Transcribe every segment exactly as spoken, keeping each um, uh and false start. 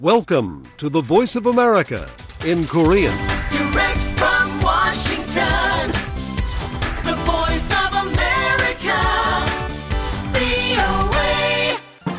Welcome to the Voice of America in Korean. Direct from Washington, the Voice of America, 브이오에이.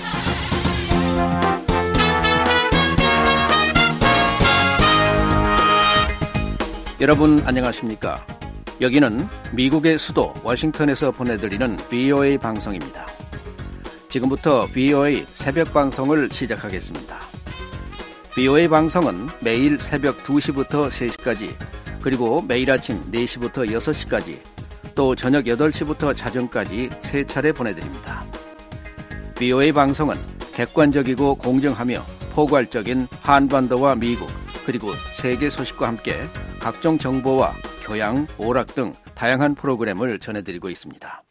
여러분 안녕하십니까? 여기는 미국의 수도 워싱턴에서 보내드리는 브이오에이 방송입니다. 지금부터 브이오에이 새벽 방송을 시작하겠습니다. 브이오에이 방송은 매일 새벽 두 시부터 세 시까지, 그리고 매일 아침 네 시부터 여섯 시까지, 또 저녁 여덟 시부터 자정까지 세 차례 보내드립니다. 브이오에이 방송은 객관적이고 공정하며 포괄적인 한반도와 미국, 그리고 세계 소식과 함께 각종 정보와 교양, 오락 등 다양한 프로그램을 전해드리고 있습니다.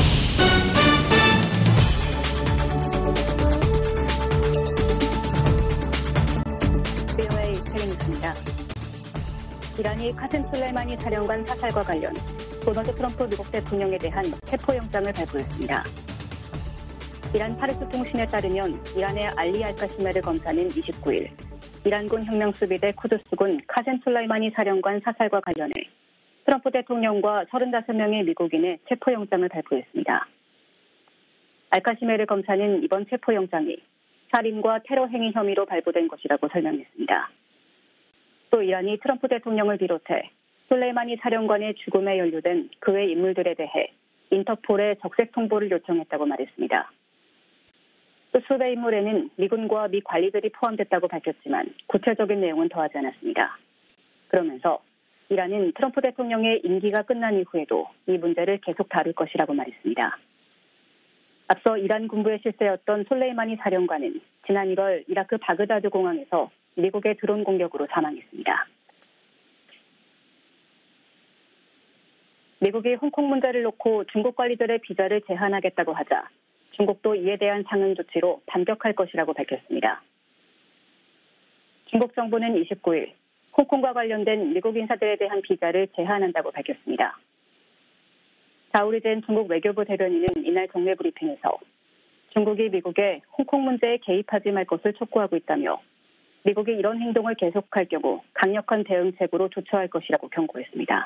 이란이 카셈 술레이마니 사령관 사살과 관련 도널드 트럼프 미국 대통령에 대한 체포영장을 발부했습니다. 이란 파르스 통신에 따르면 이란의 알리 알카시메르 검사는 이십구 일 이란군 혁명수비대 쿠드스군 카셈 술레이마니 사령관 사살과 관련해 트럼프 대통령과 서른다섯 명의 미국인의 체포영장을 발부했습니다. 알카시메르 검사는 이번 체포영장이 살인과 테러 행위 혐의로 발부된 것이라고 설명했습니다. 또 이란이 트럼프 대통령을 비롯해 술레이마니 사령관의 죽음에 연루된 그 외 인물들에 대해 인터폴에 적색 통보를 요청했다고 말했습니다. 또 수배 인물에는 미군과 미 관리들이 포함됐다고 밝혔지만 구체적인 내용은 더하지 않았습니다. 그러면서 이란은 트럼프 대통령의 임기가 끝난 이후에도 이 문제를 계속 다룰 것이라고 말했습니다. 앞서 이란 군부의 실세였던 술레이마니 사령관은 지난 일월 이라크 바그다드 공항에서 미국의 드론 공격으로 사망했습니다. 미국이 홍콩 문제를 놓고 중국 관리들의 비자를 제한하겠다고 하자 중국도 이에 대한 상응 조치로 반격할 것이라고 밝혔습니다. 중국 정부는 이십구 일 홍콩과 관련된 미국 인사들에 대한 비자를 제한한다고 밝혔습니다. 자오리젠 중국 외교부 대변인은 이날 정례 브리핑에서 중국이 미국에 홍콩 문제에 개입하지 말 것을 촉구하고 있다며 미국이 이런 행동을 계속할 경우 강력한 대응책으로 조처할 것이라고 경고했습니다.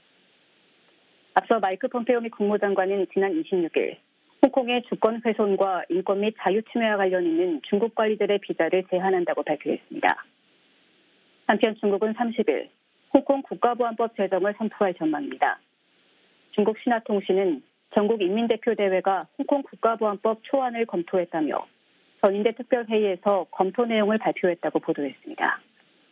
앞서 마이크 폼페오 미 국무장관은 지난 이십육 일 홍콩의 주권 훼손과 인권 및 자유 침해와 관련 있는 중국 관리들의 비자를 제한한다고 발표했습니다. 한편 중국은 삼십 일 홍콩 국가보안법 제정을 선포할 전망입니다. 중국 신화통신은 전국 인민대표대회가 홍콩 국가보안법 초안을 검토했다며 전인대 특별회의에서 검토 내용을 발표했다고 보도했습니다.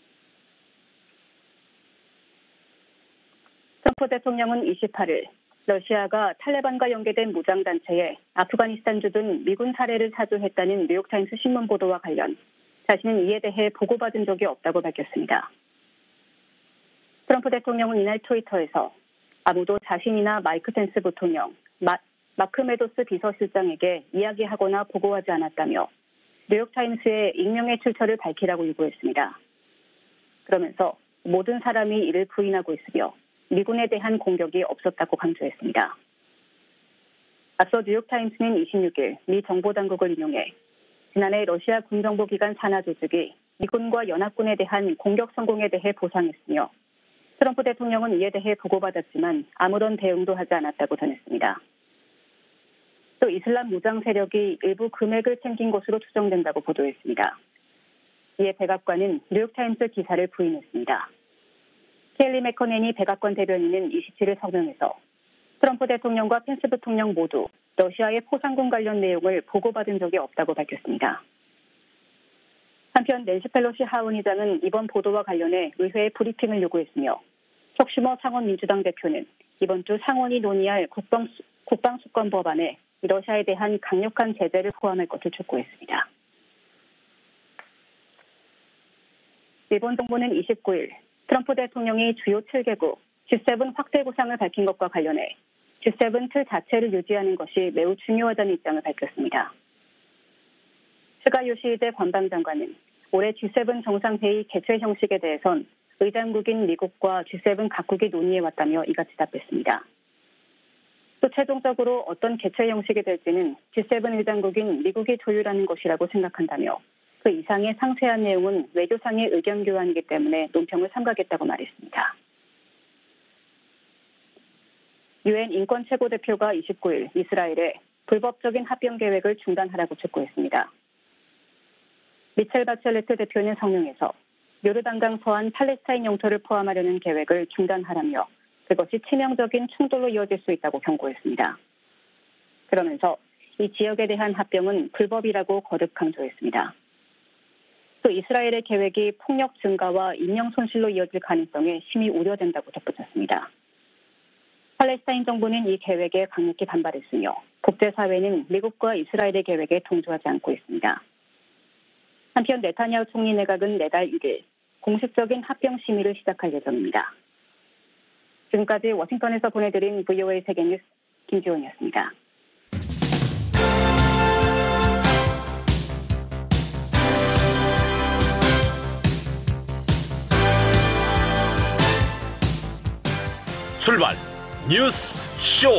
트럼프 대통령은 이십팔 일 러시아가 탈레반과 연계된 무장단체에 아프가니스탄주 등 미군 사례를 사주했다는 뉴욕타임스 신문 보도와 관련 자신은 이에 대해 보고받은 적이 없다고 밝혔습니다. 트럼프 대통령은 이날 트위터에서 아무도 자신이나 마이크 펜스 부통령, 마, 마크 메도스 비서실장에게 이야기하거나 보고하지 않았다며 뉴욕타임스의 익명의 출처를 밝히라고 요구했습니다. 그러면서 모든 사람이 이를 부인하고 있으며 미군에 대한 공격이 없었다고 강조했습니다. 앞서 뉴욕타임스는 이십육 일 미 정보당국을 인용해 지난해 러시아 군정보기관 산하 조직이 미군과 연합군에 대한 공격 성공에 대해 보상했으며 트럼프 대통령은 이에 대해 보고받았지만 아무런 대응도 하지 않았다고 전했습니다. 또 이슬람 무장 세력이 일부 금액을 챙긴 것으로 추정된다고 보도했습니다. 이에 백악관은 뉴욕타임스 기사를 부인했습니다. 켈리 맥커넨이 백악관 대변인은 이십칠 일 성명에서 트럼프 대통령과 펜스 부통령 모두 러시아의 포상금 관련 내용을 보고받은 적이 없다고 밝혔습니다. 한편 낸시 펠로시 하원의장은 이번 보도와 관련해 의회에 브리핑을 요구했으며 척 슈머 상원 민주당 대표는 이번 주 상원이 논의할 국방, 국방수권 법안에 러시아에 대한 강력한 제재를 포함할 것을 촉구했습니다. 일본 정부는 이십구 일 트럼프 대통령이 주요 칠 개국 지 세븐 확대 구상을 밝힌 것과 관련해 지 세븐 틀 자체를 유지하는 것이 매우 중요하다는 입장을 밝혔습니다. 스가 요시히데 관방장관은 올해 지 세븐 정상회의 개최 형식에 대해선 의장국인 미국과 지 세븐 각국이 논의해왔다며 이같이 답했습니다. 또 최종적으로 어떤 개최 형식이 될지는 지 세븐 의장국인 미국이 조율하는 것이라고 생각한다며 그 이상의 상세한 내용은 외교상의 의견 교환이기 때문에 논평을 삼가겠다고 말했습니다. 유엔 인권 최고대표가 이십구 일 이스라엘에 불법적인 합병 계획을 중단하라고 촉구했습니다. 미첼 바첼레트 대표는 성명에서 요르단강 서안 팔레스타인 영토를 포함하려는 계획을 중단하라며 그것이 치명적인 충돌로 이어질 수 있다고 경고했습니다. 그러면서 이 지역에 대한 합병은 불법이라고 거듭 강조했습니다. 또 이스라엘의 계획이 폭력 증가와 인명 손실로 이어질 가능성에 심히 우려된다고 덧붙였습니다. 팔레스타인 정부는 이 계획에 강력히 반발했으며 국제사회는 미국과 이스라엘의 계획에 동조하지 않고 있습니다. 한편 네타냐후 총리 내각은 내달 일 일 공식적인 합병 심의를 시작할 예정입니다. 지금까지 워싱턴에서 보내드린 브이오에이 세계뉴스 김지원이었습니다. 출발 뉴스 쇼.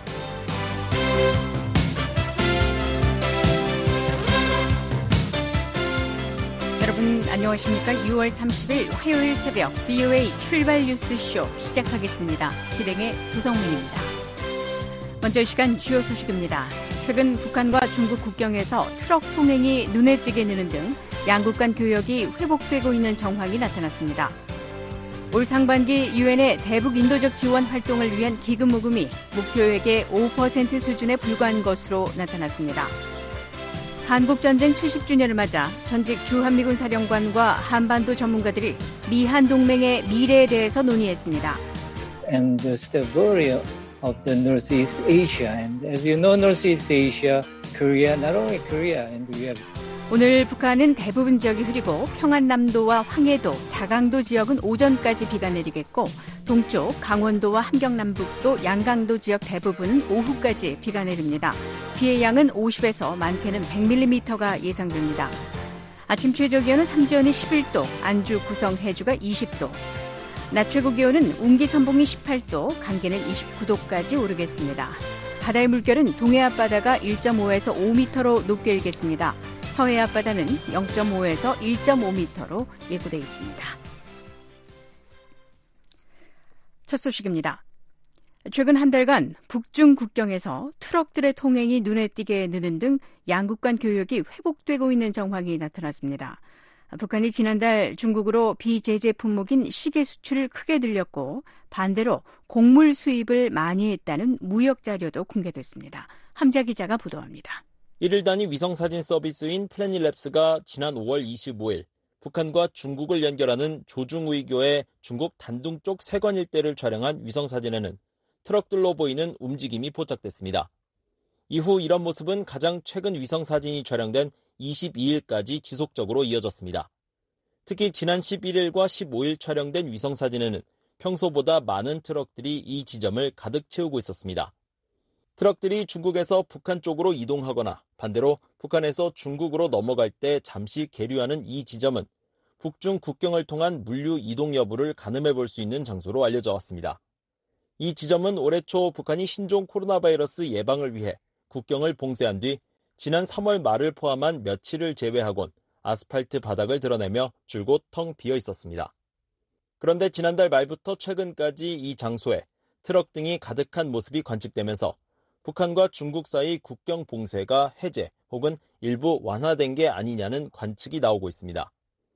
여러분 안녕하십니까? 유월 삼십일 화요일 새벽 브이오에이 출발 뉴스 쇼 시작하겠습니다. 진행의 도성문입니다. 먼저 이 시간 주요 소식입니다. 최근 북한과 중국 국경에서 트럭 통행이 눈에 띄게 느는 등 양국 간 교역이 회복되고 있는 정황이 나타났습니다. 올 상반기 유엔의 대북 인도적 지원 활동을 위한 기금 모금이 목표액의 오 퍼센트 수준에 불과한 것으로 나타났습니다. 한국전쟁 칠십 주년을 맞아 전직 주한미군 사령관과 한반도 전문가들이 미한 동맹의 미래에 대해서 논의했습니다. And the stability of the Northeast Asia. And as you know, Northeast Asia, Korea, not only Korea, and we have 오늘 북한은 대부분 지역이 흐리고 평안남도와 황해도, 자강도 지역은 오전까지 비가 내리겠고 동쪽 강원도와 함경남북도, 양강도 지역 대부분은 오후까지 비가 내립니다. 비의 양은 오십에서 많게는 백 밀리미터가 예상됩니다. 아침 최저 기온은 삼지연이 십일 도, 안주, 구성, 해주가 이십 도, 낮 최고 기온은 운기 선봉이 십팔 도, 강계는 이십구 도까지 오르겠습니다. 바다의 물결은 동해 앞바다가 일 점 오에서 오 미터로 높게 일겠습니다. 서해 앞바다는 영 점 오에서 일 점 오 미터로 예보돼 있습니다. 첫 소식입니다. 최근 한 달간 북중 국경에서 트럭들의 통행이 눈에 띄게 느는 등 양국 간 교역이 회복되고 있는 정황이 나타났습니다. 북한이 지난달 중국으로 비제재 품목인 시계 수출을 크게 늘렸고 반대로 곡물 수입을 많이 했다는 무역 자료도 공개됐습니다. 함자 기자가 보도합니다. 일일 단위 위성사진 서비스인 플래닛랩스가 지난 오월 이십오일 북한과 중국을 연결하는 조중의교의 중국 단둥 쪽 세관 일대를 촬영한 위성사진에는 트럭들로 보이는 움직임이 포착됐습니다. 이후 이런 모습은 가장 최근 위성사진이 촬영된 이십이일까지 지속적으로 이어졌습니다. 특히 지난 십일일과 십오일 촬영된 위성사진에는 평소보다 많은 트럭들이 이 지점을 가득 채우고 있었습니다. 트럭들이 중국에서 북한 쪽으로 이동하거나 반대로 북한에서 중국으로 넘어갈 때 잠시 계류하는 이 지점은 북중 국경을 통한 물류 이동 여부를 가늠해 볼 수 있는 장소로 알려져 왔습니다. 이 지점은 올해 초 북한이 신종 코로나 바이러스 예방을 위해 국경을 봉쇄한 뒤 지난 삼월 말을 포함한 며칠을 제외하곤 아스팔트 바닥을 드러내며 줄곧 텅 비어 있었습니다. 그런데 지난달 말부터 최근까지 이 장소에 트럭 등이 가득한 모습이 관측되면서 북한과 중국 사이 국경 봉쇄가 해제 혹은 일부 완화된 게 아니냐는 관측이 나오고 있습니다.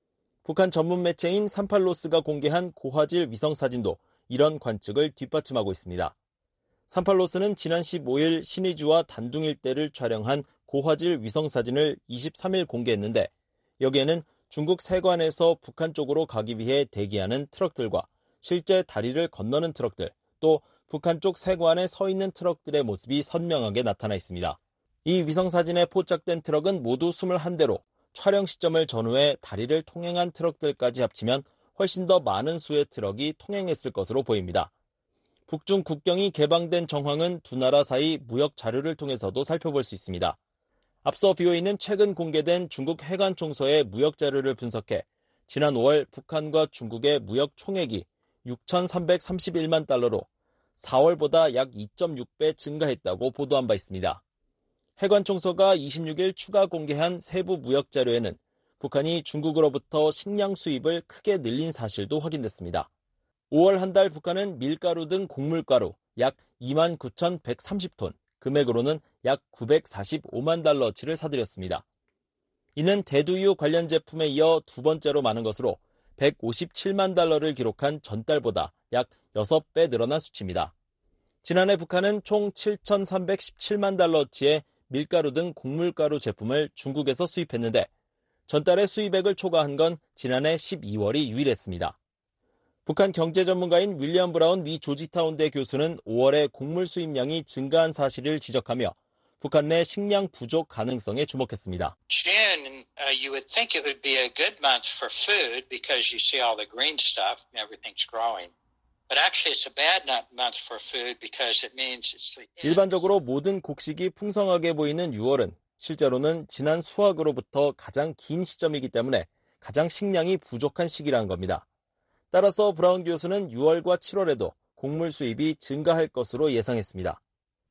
북한 전문 매체인 삼팔로스가 공개한 고화질 위성사진도 이런 관측을 뒷받침하고 있습니다. 삼팔로스는 지난 십오일 신의주와 단둥 일대를 촬영한 고화질 위성사진을 이십삼일 공개했는데 여기에는 중국 세관에서 북한 쪽으로 가기 위해 대기하는 트럭들과 실제 다리를 건너는 트럭들, 또 북한 쪽 세관에 서 있는 트럭들의 모습이 선명하게 나타나 있습니다. 이 위성사진에 포착된 트럭은 모두 이십일 대로 촬영 시점을 전후해 다리를 통행한 트럭들까지 합치면 훨씬 더 많은 수의 트럭이 통행했을 것으로 보입니다. 북중 국경이 개방된 정황은 두 나라 사이 무역 자료를 통해서도 살펴볼 수 있습니다. 앞서 브이오에이는 최근 공개된 중국 해관 총서의 무역 자료를 분석해 지난 오월 북한과 중국의 무역 총액이 육천삼백삼십일만 달러로 사월보다 약 이 점 육 배 증가했다고 보도한 바 있습니다. 해관 총서가 이십육일 추가 공개한 세부 무역 자료에는 북한이 중국으로부터 식량 수입을 크게 늘린 사실도 확인됐습니다. 오월 한 달 북한은 밀가루 등 곡물가루 약 이만 구천백삼십 톤, 금액으로는 약 구백사십오만 달러치를 사들였습니다. 이는 대두유 관련 제품에 이어 두 번째로 많은 것으로 백오십칠만 달러를 기록한 전달보다 약 여섯 배 늘어난 수치입니다. 지난해 북한은 총 칠천삼백십칠만 달러치의 밀가루 등 곡물가루 제품을 중국에서 수입했는데 전달의 수입액을 초과한 건 지난해 십이월이 유일했습니다. 북한 경제 전문가인 윌리엄 브라운 미 조지타운대 교수는 오월에 곡물 수입량이 증가한 사실을 지적하며 북한 내 식량 부족 가능성에 주목했습니다. June, uh, you would think it would be a good month for food because you see all the green stuff and everything's growing. But actually it's a bad month for food because it means it's the end. 일반적으로 모든 곡식이 풍성하게 보이는 유월은 실제로는 지난 수확으로부터 가장 긴 시점이기 때문에 가장 식량이 부족한 시기라는 겁니다. 따라서 브라운 교수는 유월과 칠월에도 곡물 수입이 증가할 것으로 예상했습니다.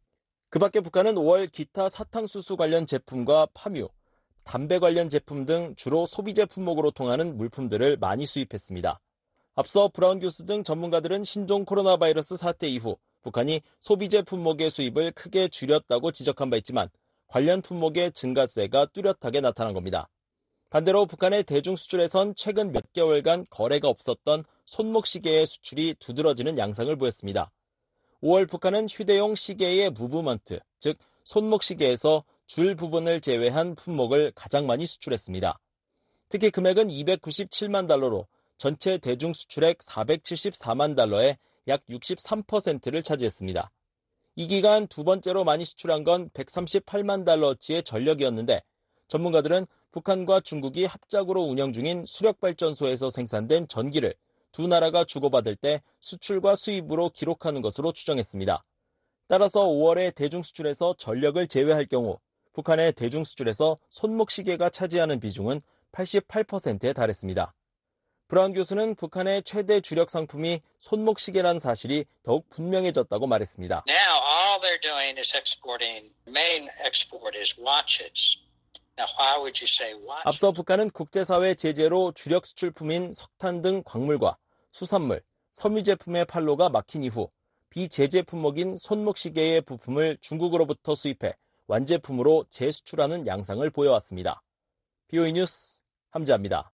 그 밖에 북한은 오월 기타 사탕수수 관련 제품과 파뮤, 담배 관련 제품 등 주로 소비재 품목으로 통하는 물품들을 많이 수입했습니다. 앞서 브라운 교수 등 전문가들은 신종 코로나 바이러스 사태 이후 북한이 소비재 품목의 수입을 크게 줄였다고 지적한 바 있지만 관련 품목의 증가세가 뚜렷하게 나타난 겁니다. 반대로 북한의 대중 수출에선 최근 몇 개월간 거래가 없었던 손목시계의 수출이 두드러지는 양상을 보였습니다. 오월 북한은 휴대용 시계의 무브먼트, 즉 손목시계에서 줄 부분을 제외한 품목을 가장 많이 수출했습니다. 특히 금액은 이백구십칠만 달러로 전체 대중 수출액 사백칠십사만 달러의 약 육십삼 퍼센트를 차지했습니다. 이 기간 두 번째로 많이 수출한 건 백삼십팔만 달러치의 전력이었는데 전문가들은 북한과 중국이 합작으로 운영 중인 수력발전소에서 생산된 전기를 두 나라가 주고받을 때 수출과 수입으로 기록하는 것으로 추정했습니다. 따라서 오월에 대중수출에서 전력을 제외할 경우 북한의 대중수출에서 손목시계가 차지하는 비중은 팔십팔 퍼센트에 달했습니다. 브라운 교수는 북한의 최대 주력 상품이 손목시계라는 사실이 더욱 분명해졌다고 말했습니다. Now all they're doing is exporting. Main export is watches. Now why would you say watches? 앞서 북한은 국제사회 제재로 주력 수출품인 석탄 등 광물과 수산물, 섬유 제품의 판로가 막힌 이후 비제재 품목인 손목시계의 부품을 중국으로부터 수입해 완제품으로 재수출하는 양상을 보여왔습니다. 비오이 뉴스 함재합니다.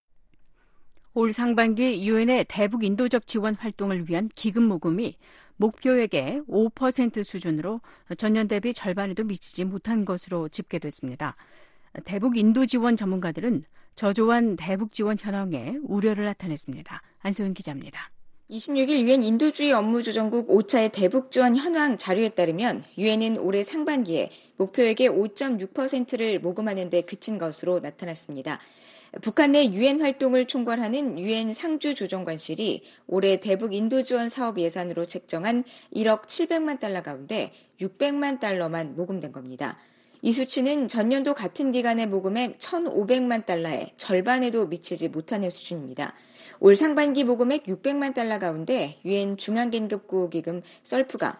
올 상반기 유엔의 대북 인도적 지원 활동을 위한 기금 모금이 목표액의 오 퍼센트 수준으로 전년 대비 절반에도 미치지 못한 것으로 집계됐습니다. 대북 인도 지원 전문가들은 저조한 대북 지원 현황에 우려를 나타냈습니다. 안소연 기자입니다. 이십육 일 유엔 인도주의 업무조정국 오차의 대북 지원 현황 자료에 따르면 유엔은 올해 상반기에 목표액의 오 점 육 퍼센트를 모금하는 데 그친 것으로 나타났습니다. 북한 내 유엔 활동을 총괄하는 유엔 상주조정관실이 올해 대북 인도 지원 사업 예산으로 책정한 일억 칠백만 달러 가운데 육백만 달러만 모금된 겁니다. 이 수치는 전년도 같은 기간의 모금액 천오백만 달러의 절반에도 미치지 못하는 수준입니다. 올 상반기 모금액 육백만 달러 가운데 유엔 중앙긴급구호기금 썰프가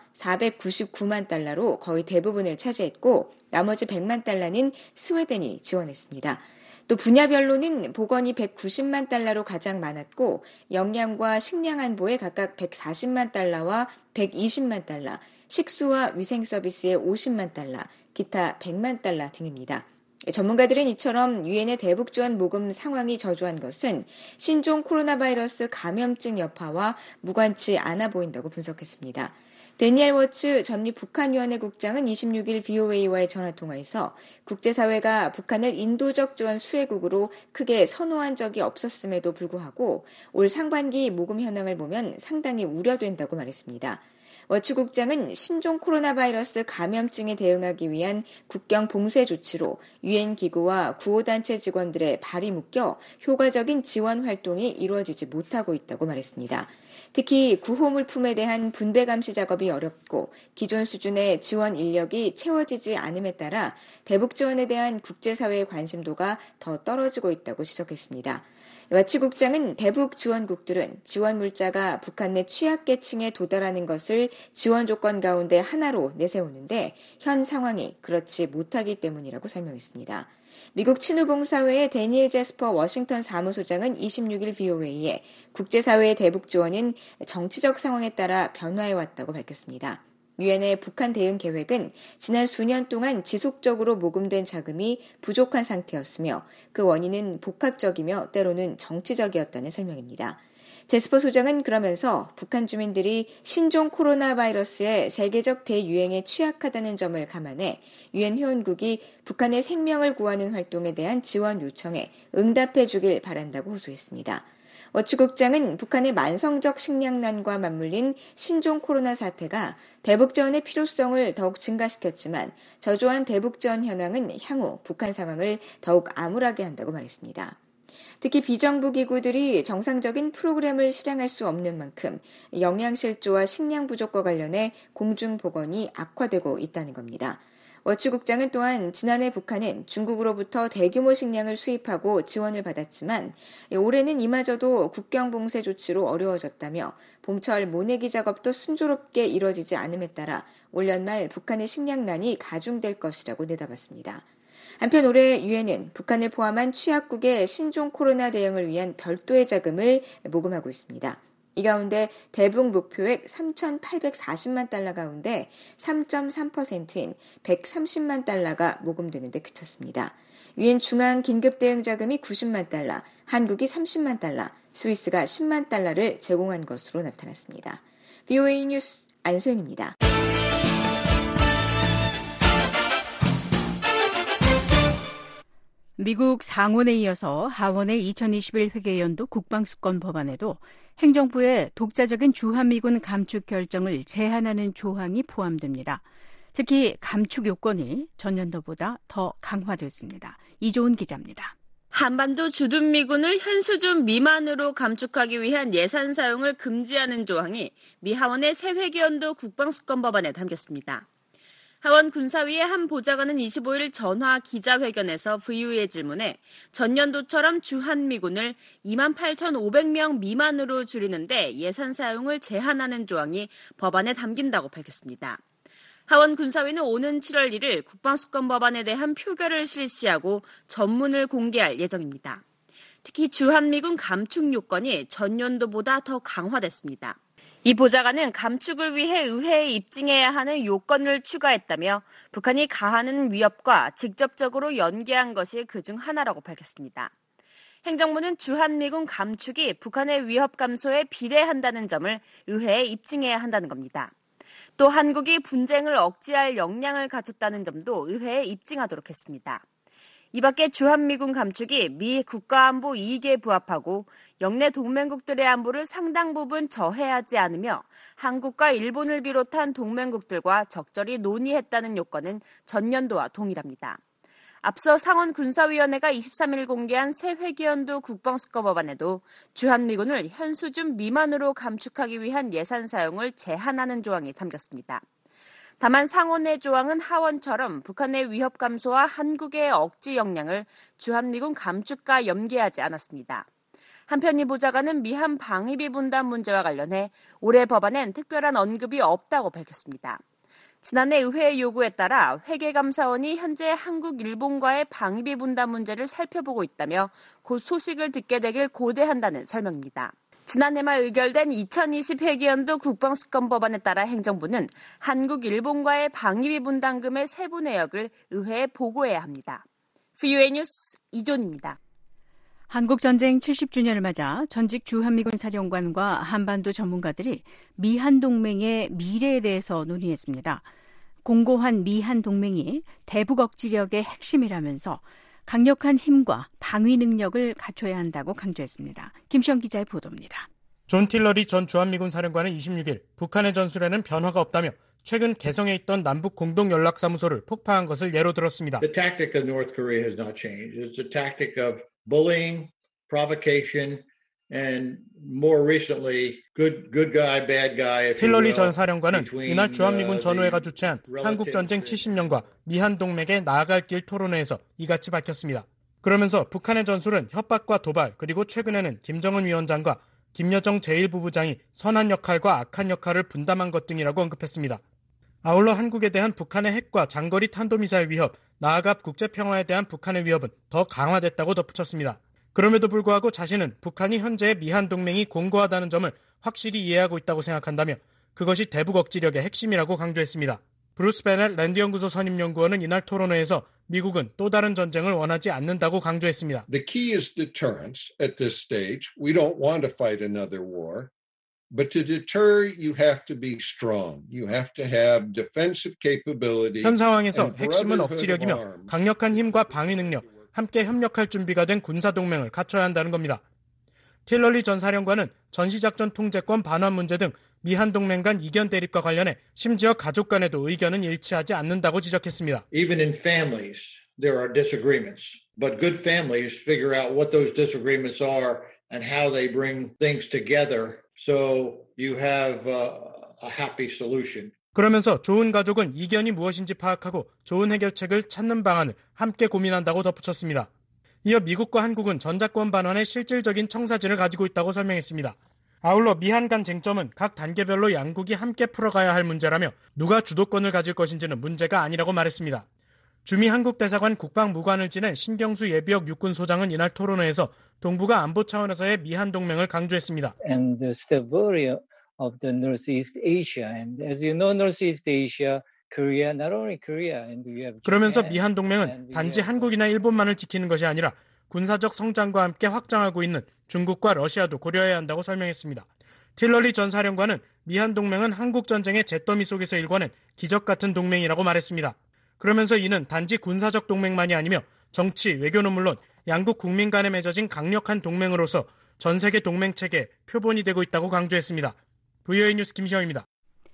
사백구십구만 달러로 거의 대부분을 차지했고 나머지 백만 달러는 스웨덴이 지원했습니다. 또 분야별로는 보건이 백구십만 달러로 가장 많았고 영양과 식량 안보에 각각 백사십만 달러와 백이십만 달러, 식수와 위생 서비스에 오십만 달러, 기타 백만 달러 등입니다. 전문가들은 이처럼 유엔의 대북 지원 모금 상황이 저조한 것은 신종 코로나 바이러스 감염증 여파와 무관치 않아 보인다고 분석했습니다. 데니엘 워츠 전미 북한위원회 국장은 이십육 일 비오에이와의 전화통화에서 국제사회가 북한을 인도적 지원 수혜국으로 크게 선호한 적이 없었음에도 불구하고 올 상반기 모금 현황을 보면 상당히 우려된다고 말했습니다. 워츠 국장은 신종 코로나 바이러스 감염증에 대응하기 위한 국경 봉쇄 조치로 유엔 기구와 구호단체 직원들의 발이 묶여 효과적인 지원 활동이 이루어지지 못하고 있다고 말했습니다. 특히 구호물품에 대한 분배 감시 작업이 어렵고 기존 수준의 지원 인력이 채워지지 않음에 따라 대북 지원에 대한 국제사회의 관심도가 더 떨어지고 있다고 지적했습니다. 와치 국장은 대북 지원국들은 지원 물자가 북한 내 취약계층에 도달하는 것을 지원 조건 가운데 하나로 내세우는데 현 상황이 그렇지 못하기 때문이라고 설명했습니다. 미국 친후봉사회의 데니엘 제스퍼 워싱턴 사무소장은 이십육일 브이오에이에 국제사회의 대북 지원은 정치적 상황에 따라 변화해왔다고 밝혔습니다. 유엔의 북한 대응 계획은 지난 수년 동안 지속적으로 모금된 자금이 부족한 상태였으며 그 원인은 복합적이며 때로는 정치적이었다는 설명입니다. 제스퍼 소장은 그러면서 북한 주민들이 신종 코로나 바이러스의 세계적 대유행에 취약하다는 점을 감안해 유엔 회원국이 북한의 생명을 구하는 활동에 대한 지원 요청에 응답해 주길 바란다고 호소했습니다. 워치 국장은 북한의 만성적 식량난과 맞물린 신종 코로나 사태가 대북지원의 필요성을 더욱 증가시켰지만 저조한 대북지원 현황은 향후 북한 상황을 더욱 암울하게 한다고 말했습니다. 특히 비정부 기구들이 정상적인 프로그램을 실행할 수 없는 만큼 영양실조와 식량 부족과 관련해 공중보건이 악화되고 있다는 겁니다. 워치 국장은 또한 지난해 북한은 중국으로부터 대규모 식량을 수입하고 지원을 받았지만 올해는 이마저도 국경 봉쇄 조치로 어려워졌다며 봄철 모내기 작업도 순조롭게 이뤄지지 않음에 따라 올 연말 북한의 식량난이 가중될 것이라고 내다봤습니다. 한편 올해 유엔은 북한을 포함한 취약국의 신종 코로나 대응을 위한 별도의 자금을 모금하고 있습니다. 이 가운데 대북 목표액 삼천팔백사십만 달러 가운데 삼 점 삼 퍼센트인 백삼십만 달러가 모금되는 데 그쳤습니다. 유엔 중앙 긴급대응자금이 구십만 달러, 한국이 삼십만 달러, 스위스가 십만 달러를 제공한 것으로 나타났습니다. 브이오에이 뉴스 안소영입니다. 미국 상원에 이어서 하원의 이천이십일 회계연도 국방수권 법안에도 행정부의 독자적인 주한미군 감축 결정을 제한하는 조항이 포함됩니다. 특히 감축 요건이 전년도보다 더 강화됐습니다. 이조은 기자입니다. 한반도 주둔미군을 현 수준 미만으로 감축하기 위한 예산 사용을 금지하는 조항이 미 하원의 새 회계연도 국방수권 법안에 담겼습니다. 하원 군사위의 한 보좌관은 이십오일 전화 기자회견에서 브이오에이 질문에 전년도처럼 주한미군을 이만 팔천오백 명 미만으로 줄이는데 예산 사용을 제한하는 조항이 법안에 담긴다고 밝혔습니다. 하원 군사위는 오는 칠월 일일 국방수권 법안에 대한 표결을 실시하고 전문을 공개할 예정입니다. 특히 주한미군 감축 요건이 전년도보다 더 강화됐습니다. 이 보좌관은 감축을 위해 의회에 입증해야 하는 요건을 추가했다며 북한이 가하는 위협과 직접적으로 연계한 것이 그중 하나라고 밝혔습니다. 행정부는 주한미군 감축이 북한의 위협 감소에 비례한다는 점을 의회에 입증해야 한다는 겁니다. 또 한국이 분쟁을 억제할 역량을 갖췄다는 점도 의회에 입증하도록 했습니다. 이 밖에 주한미군 감축이 미 국가안보 이익에 부합하고 영내 동맹국들의 안보를 상당 부분 저해하지 않으며 한국과 일본을 비롯한 동맹국들과 적절히 논의했다는 요건은 전년도와 동일합니다. 앞서 상원 군사위원회가 이십삼일 공개한 새 회계연도 국방수권 법안에도 주한미군을 현 수준 미만으로 감축하기 위한 예산 사용을 제한하는 조항이 담겼습니다. 다만 상원의 조항은 하원처럼 북한의 위협 감소와 한국의 억지 역량을 주한미군 감축과 연계하지 않았습니다. 한편 이 보좌관은 미한 방위비 분담 문제와 관련해 올해 법안엔 특별한 언급이 없다고 밝혔습니다. 지난해 의회의 요구에 따라 회계감사원이 현재 한국, 일본과의 방위비 분담 문제를 살펴보고 있다며 곧 소식을 듣게 되길 고대한다는 설명입니다. 지난해 말 의결된 이천이십 회계연도 국방수권 법안에 따라 행정부는 한국, 일본과의 방위비 분담금의 세부 내역을 의회에 보고해야 합니다. 브이오에이 뉴스 이존입니다. 한국전쟁 칠십 주년을 맞아 전직 주한미군 사령관과 한반도 전문가들이 미한동맹의 미래에 대해서 논의했습니다. 공고한 미한동맹이 대북 억지력의 핵심이라면서 강력한 힘과 방위 능력을 갖춰야 한다고 강조했습니다. 김시영 기자의 보도입니다. 존 틸러리 전 주한미군 사령관은 이십육일 북한의 전술에는 변화가 없다며 최근 개성에 있던 남북 공동연락사무소를 폭파한 것을 예로 들었습니다. The tactic of North Korea has not changed. It's a tactic of bullying, provocation, and more recently, good good guy, bad guy. 틸러리 전 사령관은 이날 주한미군 전후회가 주최한 한국전쟁 칠십 년과 미한동맹의 나아갈 길 토론회에서 이같이 밝혔습니다. 그러면서 북한의 전술은 협박과 도발, 그리고 최근에는 김정은 위원장과 김여정 제일 부부장이 선한 역할과 악한 역할을 분담한 것 등이라고 언급했습니다. 아울러 한국에 대한 북한의 핵과 장거리 탄도미사일 위협, 나아가 국제평화에 대한 북한의 위협은 더 강화됐다고 덧붙였습니다. 그럼에도 불구하고 자신은 북한이 현재의 미한 동맹이 공고하다는 점을 확실히 이해하고 있다고 생각한다며 그것이 대북 억지력의 핵심이라고 강조했습니다. 브루스 베넷 랜드연구소 선임연구원은 이날 토론회에서 미국은 또 다른 전쟁을 원하지 않는다고 강조했습니다. The key is deterrence at this stage. We don't want to fight another war. But to deter, you have to be strong. You have to have defensive capability. 현 상황에서 핵심은 억지력이며 강력한 힘과 방위 능력, 함께 협력할 준비가 된 군사동맹을 갖춰야 한다는 겁니다. 틸러리 전 사령관은 전시작전 통제권 반환 문제 등 미한 동맹 간 이견 대립과 관련해 심지어 가족 간에도 의견은 일치하지 않는다고 지적했습니다. Even in families, there are disagreements. But good families figure out what those disagreements are and how they bring things together so you have a, a happy solution. 그러면서 좋은 가족은 이견이 무엇인지 파악하고 좋은 해결책을 찾는 방안을 함께 고민한다고 덧붙였습니다. 이어 미국과 한국은 전자권 반환에 실질적인 청사진을 가지고 있다고 설명했습니다. 아울러 미한 간 쟁점은 각 단계별로 양국이 함께 풀어가야 할 문제라며 누가 주도권을 가질 것인지는 문제가 아니라고 말했습니다. 주미 한국대사관 국방무관을 지낸 신경수 예비역 육군소장은 이날 토론회에서 동북아 안보 차원에서의 미한 동맹을 강조했습니다. And the stability of the Northeast Asia. And as you know, Northeast Asia, Korea, not only Korea, and we have 그러면서 미한 동맹은 단지 한국이나 일본만을 지키는 것이 아니라 군사적 성장과 함께 확장하고 있는 중국과 러시아도 고려해야 한다고 설명했습니다. 틸러리 전 사령관은 미한 동맹은 한국 전쟁의 잿더미 속에서 일궈낸 기적 같은 동맹이라고 말했습니다. 그러면서 이는 단지 군사적 동맹만이 아니며 정치, 외교는 물론 양국 국민 간에 맺어진 강력한 동맹으로서 전 세계 동맹 체계의 표본이 되고 있다고 강조했습니다. 브이오에이 뉴스 김시영입니다.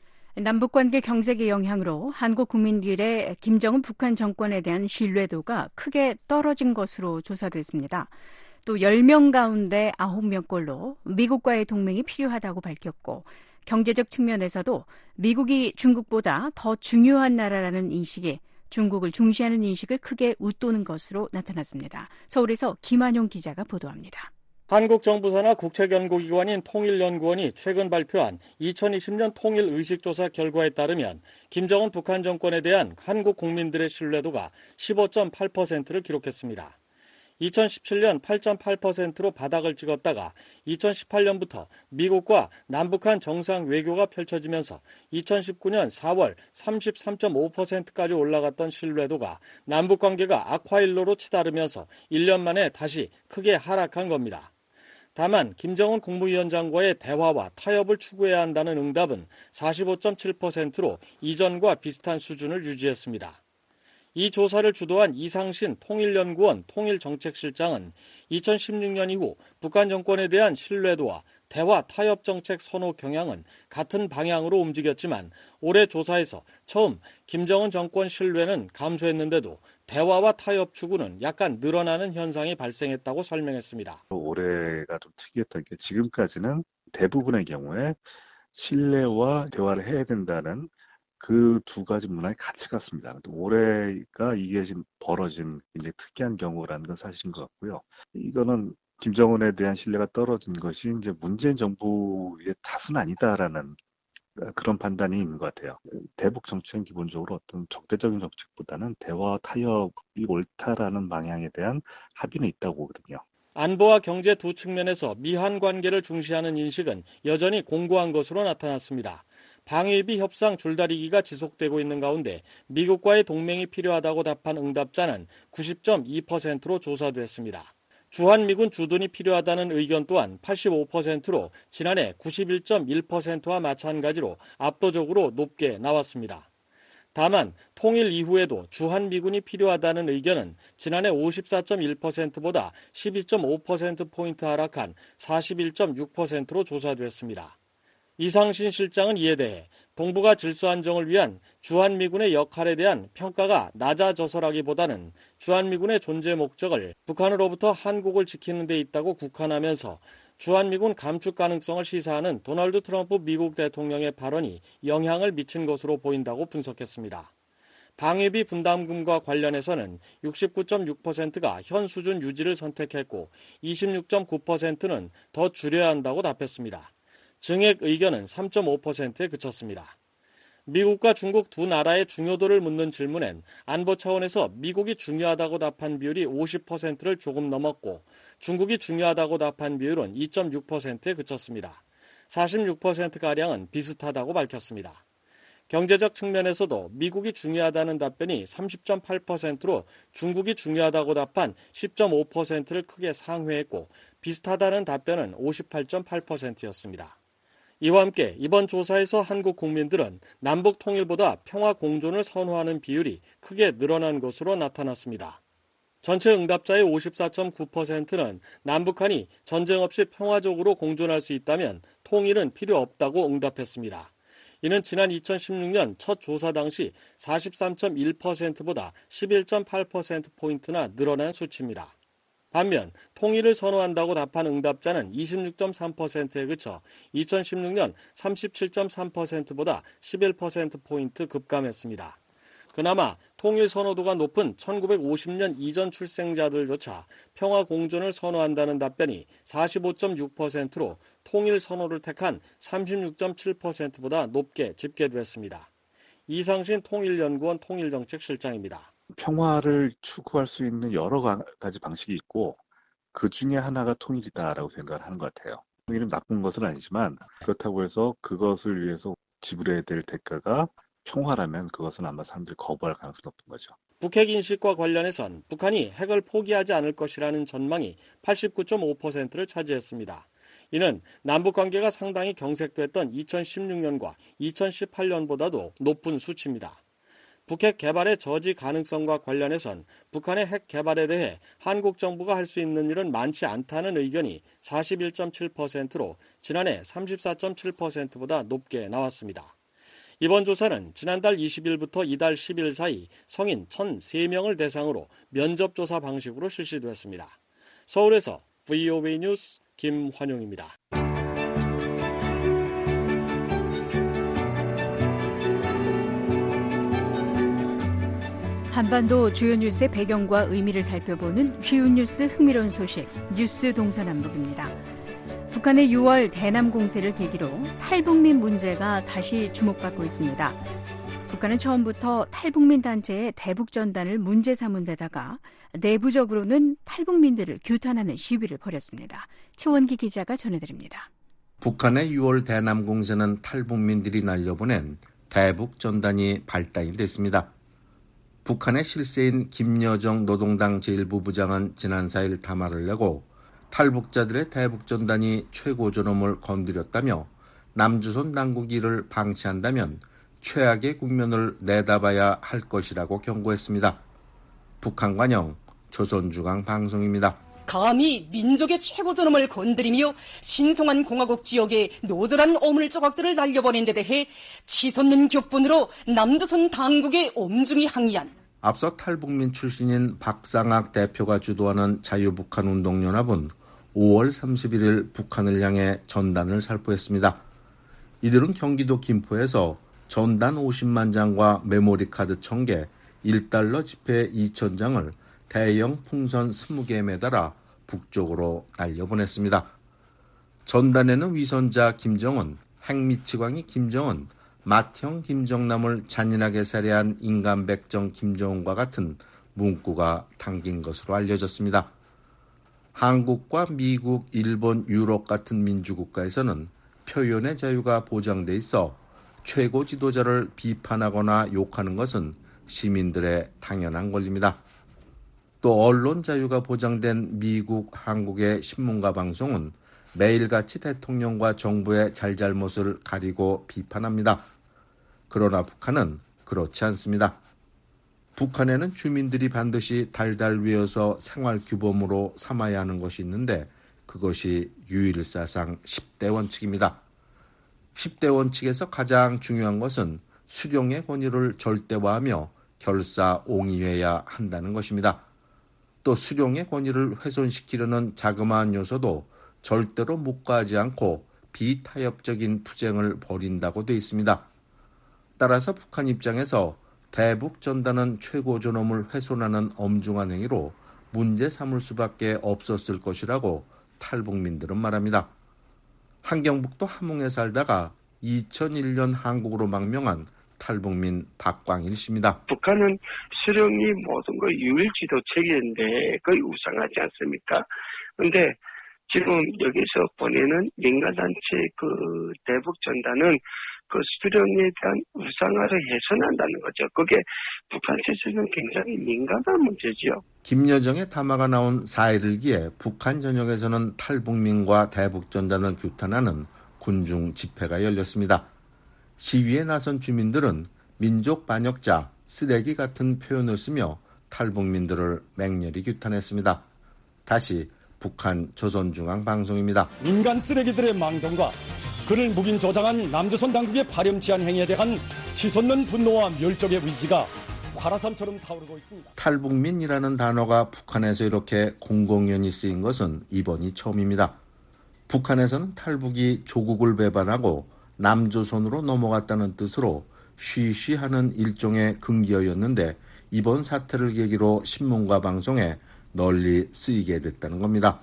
남북관계 경색의 영향으로 한국 국민들의 김정은 북한 정권에 대한 신뢰도가 크게 떨어진 것으로 조사됐습니다. 또 열 명 가운데 아홉 명꼴로 미국과의 동맹이 필요하다고 밝혔고 경제적 측면에서도 미국이 중국보다 더 중요한 나라라는 인식이 중국을 중시하는 인식을 크게 웃도는 것으로 나타났습니다. 서울에서 김한용 기자가 보도합니다. 한국 정부 산하 국책연구기관인 통일연구원이 최근 발표한 이천이십 년 통일의식조사 결과에 따르면 김정은 북한 정권에 대한 한국 국민들의 신뢰도가 십오 점 팔 퍼센트를 기록했습니다. 이천십칠 년 팔 점 팔 퍼센트로 바닥을 찍었다가 이천십팔 년부터 미국과 남북한 정상 외교가 펼쳐지면서 이천십구 년 사월 삼십삼 점 오 퍼센트까지 올라갔던 신뢰도가 남북관계가 악화일로로 치달으면서 일 년 만에 다시 크게 하락한 겁니다. 다만 김정은 국무위원장과의 대화와 타협을 추구해야 한다는 응답은 사십오 점 칠 퍼센트로 이전과 비슷한 수준을 유지했습니다. 이 조사를 주도한 이상신 통일연구원 통일정책실장은 이천십육 년 이후 북한 정권에 대한 신뢰도와 대화 타협 정책 선호 경향은 같은 방향으로 움직였지만 올해 조사에서 처음 김정은 정권 신뢰는 감소했는데도 대화와 타협 추구는 약간 늘어나는 현상이 발생했다고 설명했습니다. 올해가 좀 특이했던 게 지금까지는 대부분의 경우에 신뢰와 대화를 해야 된다는 그 두 가지 문화에 같이 갔습니다. 올해가 이게 지금 벌어진 굉장히 특이한 경우라는 건 사실인 것 같고요. 이거는 김정은에 대한 신뢰가 떨어진 것이 이제 문재인 정부의 탓은 아니다라는 그런 판단이 있는 것 같아요. 대북 정책은 기본적으로 어떤 적대적인 정책보다는 대화 타협이 옳다라는 방향에 대한 합의는 있다고 보거든요. 안보와 경제 두 측면에서 미한 관계를 중시하는 인식은 여전히 공고한 것으로 나타났습니다. 방위비 협상 줄다리기가 지속되고 있는 가운데 미국과의 동맹이 필요하다고 답한 응답자는 구십 점 이 퍼센트로 조사됐습니다. 주한미군 주둔이 필요하다는 의견 또한 팔십오 퍼센트로 지난해 구십일 점 일 퍼센트와 마찬가지로 압도적으로 높게 나왔습니다. 다만 통일 이후에도 주한미군이 필요하다는 의견은 지난해 오십사 점 일 퍼센트보다 십이 점 오 퍼센트포인트 하락한 사십일 점 육 퍼센트로 조사됐습니다. 이상신 실장은 이에 대해 동북아 질서 안정을 위한 주한미군의 역할에 대한 평가가 낮아져서라기보다는 주한미군의 존재 목적을 북한으로부터 한국을 지키는 데 있다고 국한하면서 주한미군 감축 가능성을 시사하는 도널드 트럼프 미국 대통령의 발언이 영향을 미친 것으로 보인다고 분석했습니다. 방위비 분담금과 관련해서는 육십구 점 육 퍼센트가 현 수준 유지를 선택했고 이십육 점 구 퍼센트는 더 줄여야 한다고 답했습니다. 증액 의견은 삼 점 오 퍼센트에 그쳤습니다. 미국과 중국 두 나라의 중요도를 묻는 질문엔 안보 차원에서 미국이 중요하다고 답한 비율이 오십 퍼센트를 조금 넘었고 중국이 중요하다고 답한 비율은 이 점 육 퍼센트에 그쳤습니다. 사십육 퍼센트가량은 비슷하다고 밝혔습니다. 경제적 측면에서도 미국이 중요하다는 답변이 삼십 점 팔 퍼센트로 중국이 중요하다고 답한 십 점 오 퍼센트를 크게 상회했고 비슷하다는 답변은 오십팔 점 팔 퍼센트였습니다. 이와 함께 이번 조사에서 한국 국민들은 남북 통일보다 평화 공존을 선호하는 비율이 크게 늘어난 것으로 나타났습니다. 전체 응답자의 오십사 점 구 퍼센트는 남북한이 전쟁 없이 평화적으로 공존할 수 있다면 통일은 필요 없다고 응답했습니다. 이는 지난 이천십육 년 첫 조사 당시 사십삼 점 일 퍼센트보다 십일 점 팔 퍼센트포인트나 늘어난 수치입니다. 반면 통일을 선호한다고 답한 응답자는 이십육 점 삼 퍼센트에 그쳐 이천십육 년 삼십칠 점 삼 퍼센트보다 십일 퍼센트포인트 급감했습니다. 그나마 통일 선호도가 높은 천구백오십 년 이전 출생자들조차 평화 공존을 선호한다는 답변이 사십오 점 육 퍼센트로 통일 선호를 택한 삼십육 점 칠 퍼센트보다 높게 집계됐습니다. 이상신 통일연구원 통일정책실장입니다. 평화를 추구할 수 있는 여러 가지 방식이 있고 그 중에 하나가 통일이다라고 생각을 하는 것 같아요. 통일은 나쁜 것은 아니지만 그렇다고 해서 그것을 위해서 지불해야 될 대가가 평화라면 그것은 아마 사람들이 거부할 가능성이 높은 거죠. 북핵 인식과 관련해선 북한이 핵을 포기하지 않을 것이라는 전망이 팔십구 점 오 퍼센트를 차지했습니다. 이는 남북관계가 상당히 경색됐던 이천십육 년과 이천십팔 년보다도 높은 수치입니다. 북핵 개발의 저지 가능성과 관련해선 북한의 핵 개발에 대해 한국 정부가 할 수 있는 일은 많지 않다는 의견이 사십일 점 칠 퍼센트로 지난해 삼십사 점 칠 퍼센트보다 높게 나왔습니다. 이번 조사는 지난달 이십 일부터 이달 십 일 사이 성인 천삼 명을 대상으로 면접조사 방식으로 실시됐습니다. 서울에서 브이오에이 뉴스 김환용입니다. 한반도 주요 뉴스의 배경과 의미를 살펴보는 쉬운 뉴스 흥미로운 소식 뉴스 동서남북입니다. 북한의 유월 대남 공세를 계기로 탈북민 문제가 다시 주목받고 있습니다. 북한은 처음부터 탈북민 단체의 대북전단을 문제 삼은 데다가 내부적으로는 탈북민들을 규탄하는 시위를 벌였습니다. 최원기 기자가 전해드립니다. 북한의 유월 대남 공세는 탈북민들이 날려보낸 대북전단이 발단이 됐습니다. 북한의 실세인 김여정 노동당 제일부 부장은 지난 사 일 담화를 내고 탈북자들의 대북전단이 최고 존엄을 건드렸다며 남조선 당국이 이를 방치한다면 최악의 국면을 내다봐야 할 것이라고 경고했습니다. 북한 관영 조선중앙방송입니다. 감히 민족의 최고 존엄을 건드리며 신성한 공화국 지역에 노절한 오물 조각들을 날려보낸 데 대해 치솟는 격분으로 남조선 당국에 엄중히 항의한 앞서 탈북민 출신인 박상학 대표가 주도하는 자유북한운동연합은 오월 삼십일일 북한을 향해 전단을 살포했습니다. 이들은 경기도 김포에서 전단 오십만 장과 메모리 카드 천 개, 일 달러 지폐 이천 장을 대형 풍선 이십 개에 매달아 북쪽으로 날려보냈습니다. 전단에는 위선자 김정은, 핵미치광이 김정은, 맏형 김정남을 잔인하게 살해한 인간백정 김정은과 같은 문구가 담긴 것으로 알려졌습니다. 한국과 미국, 일본, 유럽 같은 민주국가에서는 표현의 자유가 보장돼 있어 최고 지도자를 비판하거나 욕하는 것은 시민들의 당연한 권리입니다. 또 언론 자유가 보장된 미국, 한국의 신문과 방송은 매일같이 대통령과 정부의 잘잘못을 가리고 비판합니다. 그러나 북한은 그렇지 않습니다. 북한에는 주민들이 반드시 달달 외워서 생활규범으로 삼아야 하는 것이 있는데 그것이 유일사상 십 대 원칙입니다. 십 대 원칙에서 가장 중요한 것은 수령의 권위를 절대화하며 결사옹위해야 한다는 것입니다. 또 수령의 권위를 훼손시키려는 자그마한 요소도 절대로 묵과하지 않고 비타협적인 투쟁을 벌인다고 돼 있습니다. 따라서 북한 입장에서 대북전단은 최고 존엄을 훼손하는 엄중한 행위로 문제 삼을 수밖에 없었을 것이라고 탈북민들은 말합니다. 한경북도 함흥에 살다가 이천일 년 한국으로 망명한 탈북민 박광일 씨입니다. 북한은 수령이 모든 거 유일지도 체계인데 거의 우상하지 않습니까? 그런데 지금 여기서 보내는 민간단체 그 대북 전단은 그 수령에 대한 우상화를 훼손한다는 거죠. 그게 북한 체제는 굉장히 민감한 문제지요. 김여정의 담화가 나온 사 일기에 북한 전역에서는 탈북민과 대북 전단을 규탄하는 군중 집회가 열렸습니다. 시위에 나선 주민들은 민족 반역자, 쓰레기 같은 표현을 쓰며 탈북민들을 맹렬히 규탄했습니다. 다시 북한 조선중앙방송입니다. 민간 쓰레기들의 망동과 그를 묵인 조장한 남조선 당국의 파렴치한 행위에 대한 치솟는 분노와 멸족의 의지가 화라산처럼 타오르고 있습니다. 탈북민이라는 단어가 북한에서 이렇게 공공연히 쓰인 것은 이번이 처음입니다. 북한에서는 탈북이 조국을 배반하고 남조선으로 넘어갔다는 뜻으로 쉬쉬하는 일종의 금기어였는데 이번 사태를 계기로 신문과 방송에 널리 쓰이게 됐다는 겁니다.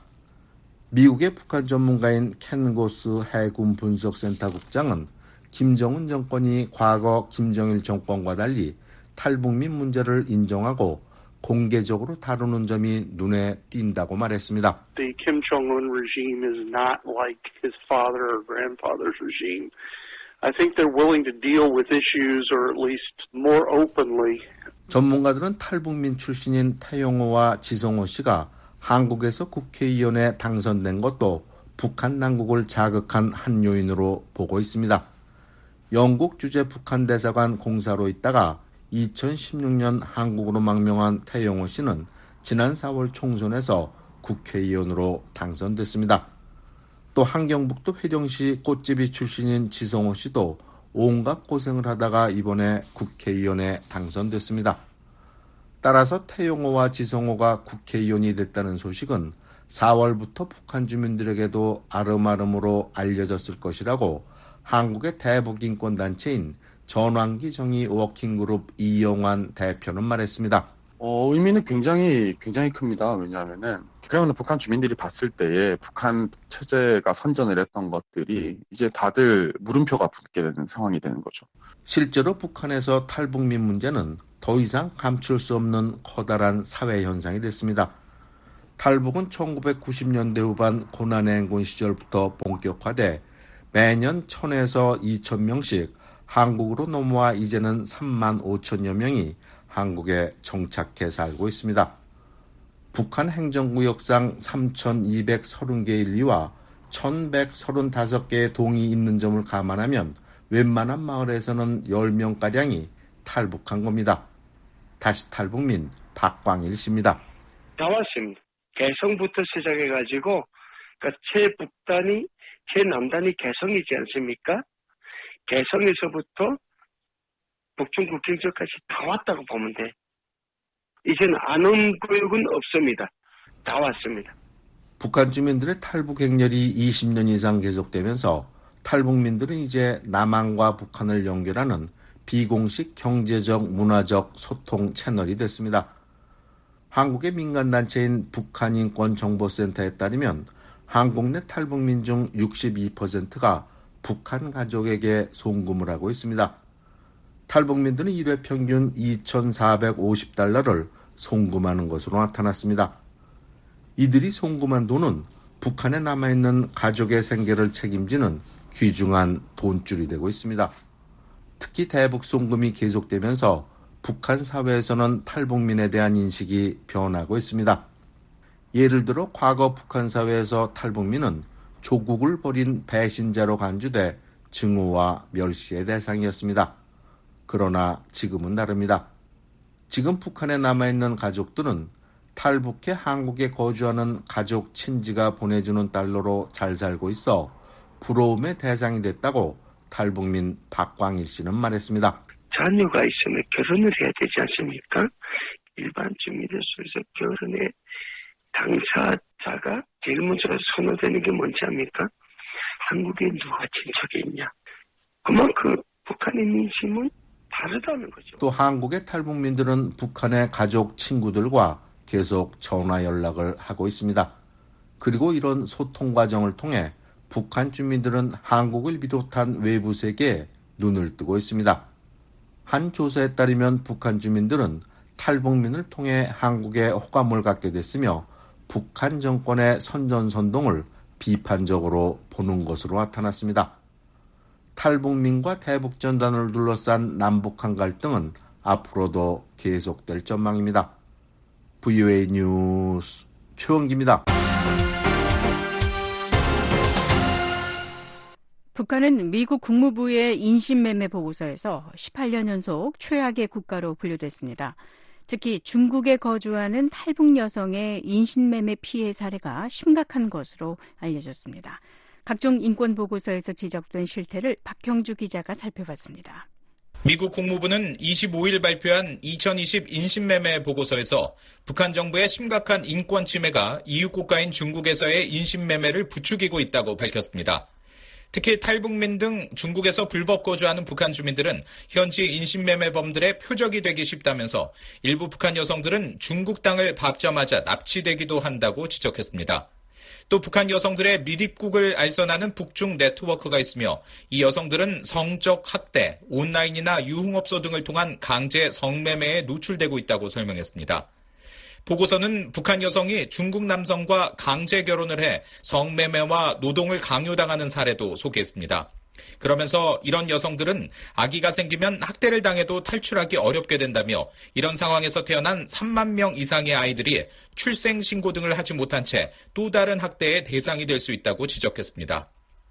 미국의 북한 전문가인 켄 고스 해군 분석센터 국장은 김정은 정권이 과거 김정일 정권과 달리 탈북민 문제를 인정하고 공개적으로 다루는 점이 눈에 띈다고 말했습니다. The Kim Jong-un regime is not like his father or grandfather's regime. I think they're willing to deal with issues or at least more openly. 전문가들은 탈북민 출신인 태용호와 지성호 씨가 한국에서 국회의원에 당선된 것도 북한 당국을 자극한 한 요인으로 보고 있습니다. 영국 주재 북한 대사관 공사로 있다가 이천십육 년 한국으로 망명한 태용호 씨는 지난 사월 총선에서 국회의원으로 당선됐습니다. 또 한경북도 회령시 꽃집이 출신인 지성호 씨도 온갖 고생을 하다가 이번에 국회의원에 당선됐습니다. 따라서 태용호와 지성호가 국회의원이 됐다는 소식은 사월부터 북한 주민들에게도 아름아름으로 알려졌을 것이라고 한국의 대북인권단체인 전환기 정의 워킹그룹 이영환 대표는 말했습니다. 어, 의미는 굉장히 굉장히 큽니다. 왜냐하면은 그러면 북한 주민들이 봤을 때에 북한 체제가 선전을 했던 것들이 이제 다들 물음표가 붙게 되는 상황이 되는 거죠. 실제로 북한에서 탈북민 문제는 더 이상 감출 수 없는 커다란 사회 현상이 됐습니다. 탈북은 천구백구십 년대 후반 고난의 행군 시절부터 본격화돼 매년 천에서 이천 명씩 한국으로 넘어와 이제는 삼만 오천여 명이 한국에 정착해 살고 있습니다. 북한 행정구역상 삼천이백삼십 개의 리와 천백삼십오 개의 동이 있는 점을 감안하면 웬만한 마을에서는 열 명가량이 탈북한 겁니다. 다시 탈북민 박광일 씨입니다. 다 왔습니다. 개성부터 시작해가지고 그러니까 최북단이 최남단이 개성이지 않습니까? 개성에서부터 북중 국경지역까지 다 왔다고 보면 돼. 이제는 안 온 구역은 없습니다. 다 왔습니다. 북한 주민들의 탈북 행렬이 이십 년 이상 계속되면서 탈북민들은 이제 남한과 북한을 연결하는 비공식 경제적, 문화적 소통 채널이 됐습니다. 한국의 민간단체인 북한인권정보센터에 따르면 한국 내 탈북민 중 육십이 퍼센트가 북한 가족에게 송금을 하고 있습니다. 탈북민들은 일 회 평균 이천사백오십 달러를 송금하는 것으로 나타났습니다. 이들이 송금한 돈은 북한에 남아있는 가족의 생계를 책임지는 귀중한 돈줄이 되고 있습니다. 특히 대북 송금이 계속되면서 북한 사회에서는 탈북민에 대한 인식이 변하고 있습니다. 예를 들어 과거 북한 사회에서 탈북민은 조국을 버린 배신자로 간주돼 증오와 멸시의 대상이었습니다. 그러나 지금은 다릅니다. 지금 북한에 남아있는 가족들은 탈북해 한국에 거주하는 가족 친지가 보내주는 달러로 잘 살고 있어 부러움의 대상이 됐다고 탈북민 박광일 씨는 말했습니다. 자녀가 있으면 결혼을 해야 되지 않습니까? 일반 주민들 속에서 결혼의 당사자가 제일 먼저 선호되는 게 뭔지 압니까? 한국에 누가 친척이 있냐. 그만큼 북한의 민심은 다르다는 거죠. 또 한국의 탈북민들은 북한의 가족, 친구들과 계속 전화 연락을 하고 있습니다. 그리고 이런 소통 과정을 통해 북한 주민들은 한국을 비롯한 외부 세계에 눈을 뜨고 있습니다. 한 조사에 따르면 북한 주민들은 탈북민을 통해 한국에 호감을 갖게 됐으며 북한 정권의 선전선동을 비판적으로 보는 것으로 나타났습니다. 탈북민과 대북전단을 둘러싼 남북한 갈등은 앞으로도 계속될 전망입니다. 브이오에이 뉴스 최원기입니다. 북한은 미국 국무부의 인신매매 보고서에서 십팔 년 연속 최악의 국가로 분류됐습니다. 특히 중국에 거주하는 탈북 여성의 인신매매 피해 사례가 심각한 것으로 알려졌습니다. 각종 인권 보고서에서 지적된 실태를 박형주 기자가 살펴봤습니다. 미국 국무부는 이십오 일 발표한 이천이십 인신매매 보고서에서 북한 정부의 심각한 인권 침해가 이웃 국가인 중국에서의 인신매매를 부추기고 있다고 밝혔습니다. 특히 탈북민 등 중국에서 불법 거주하는 북한 주민들은 현지 인신매매범들의 표적이 되기 쉽다면서 일부 북한 여성들은 중국 땅을 밟자마자 납치되기도 한다고 지적했습니다. 또 북한 여성들의 밀입국을 알선하는 북중 네트워크가 있으며 이 여성들은 성적 학대, 온라인이나 유흥업소 등을 통한 강제 성매매에 노출되고 있다고 설명했습니다. 보고서는 북한 여성이 중국 남성과 강제 결혼을 해 성매매와 노동을 강요당하는 사례도 소개했습니다. 그러면서 이런 여성들은 아기가 생기면 학대를 당해도 탈출하기 어렵게 된다며 이런 상황에서 태어난 삼만 명 이상의 아이들이 출생 신고 등을 하지 못한 채 또 다른 학대의 대상이 될 수 있다고 지적했습니다.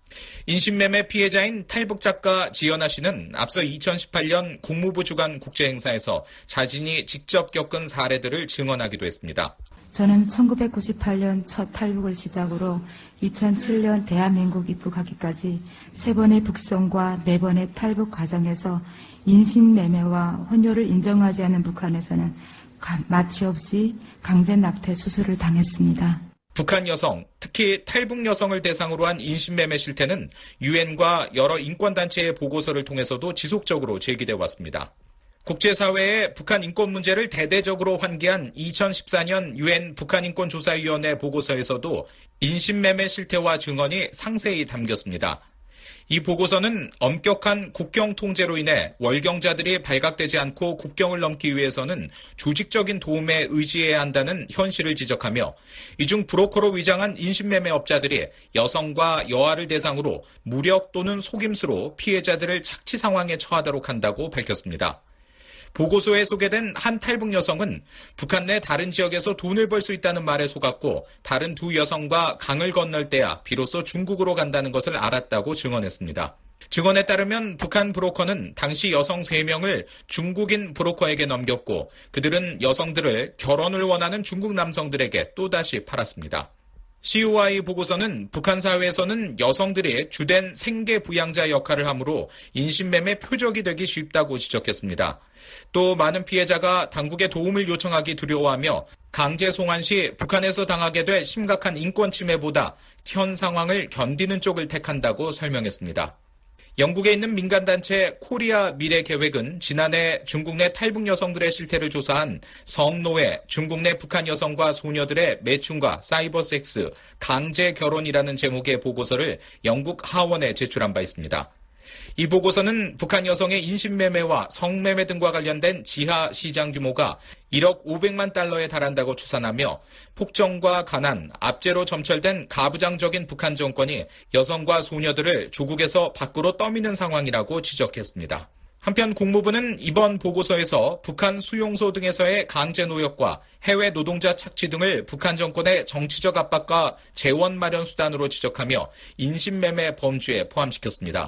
인신매매 피해자인 탈북 작가 지연아 씨는 앞서 이천십팔 년 국무부 주관 국제행사에서 자신이 직접 겪은 사례들을 증언하기도 했습니다. 저는 천구백구십팔 년 첫 탈북을 시작으로 이천칠 년 대한민국 입국하기까지 세 번의 북송과 네 번의 탈북 과정에서 인신매매와 혼혈을 인정하지 않는 북한에서는 마취 없이 강제 낙태 수술을 당했습니다. 북한 여성, 특히 탈북 여성을 대상으로 한 인신매매 실태는 유엔과 여러 인권단체의 보고서를 통해서도 지속적으로 제기돼 왔습니다. 국제사회에 북한 인권 문제를 대대적으로 환기한 이천십사 년 유엔 북한인권조사위원회 보고서에서도 인신매매 실태와 증언이 상세히 담겼습니다. 이 보고서는 엄격한 국경 통제로 인해 월경자들이 발각되지 않고 국경을 넘기 위해서는 조직적인 도움에 의지해야 한다는 현실을 지적하며 이중 브로커로 위장한 인신매매업자들이 여성과 여아를 대상으로 무력 또는 속임수로 피해자들을 착취 상황에 처하도록 한다고 밝혔습니다. 보고서에 소개된 한 탈북 여성은 북한 내 다른 지역에서 돈을 벌 수 있다는 말에 속았고 다른 두 여성과 강을 건널 때야 비로소 중국으로 간다는 것을 알았다고 증언했습니다. 증언에 따르면 북한 브로커는 당시 여성 세 명을 중국인 브로커에게 넘겼고 그들은 여성들을 결혼을 원하는 중국 남성들에게 또다시 팔았습니다. 씨오아이 보고서는 북한 사회에서는 여성들이 주된 생계 부양자 역할을 하므로 인신매매 표적이 되기 쉽다고 지적했습니다. 또 많은 피해자가 당국의 도움을 요청하기 두려워하며 강제 송환 시 북한에서 당하게 될 심각한 인권 침해보다 현 상황을 견디는 쪽을 택한다고 설명했습니다. 영국에 있는 민간단체 코리아 미래계획은 지난해 중국 내 탈북 여성들의 실태를 조사한 성노예, 중국 내 북한 여성과 소녀들의 매춘과 사이버 섹스, 강제 결혼이라는 제목의 보고서를 영국 하원에 제출한 바 있습니다. 이 보고서는 북한 여성의 인신매매와 성매매 등과 관련된 지하 시장 규모가 일억 오백만 달러에 달한다고 추산하며 폭정과 가난, 압제로 점철된 가부장적인 북한 정권이 여성과 소녀들을 조국에서 밖으로 떠미는 상황이라고 지적했습니다. 한편 국무부는 이번 보고서에서 북한 수용소 등에서의 강제 노역과 해외 노동자 착취 등을 북한 정권의 정치적 압박과 재원 마련 수단으로 지적하며 인신매매 범주에 포함시켰습니다.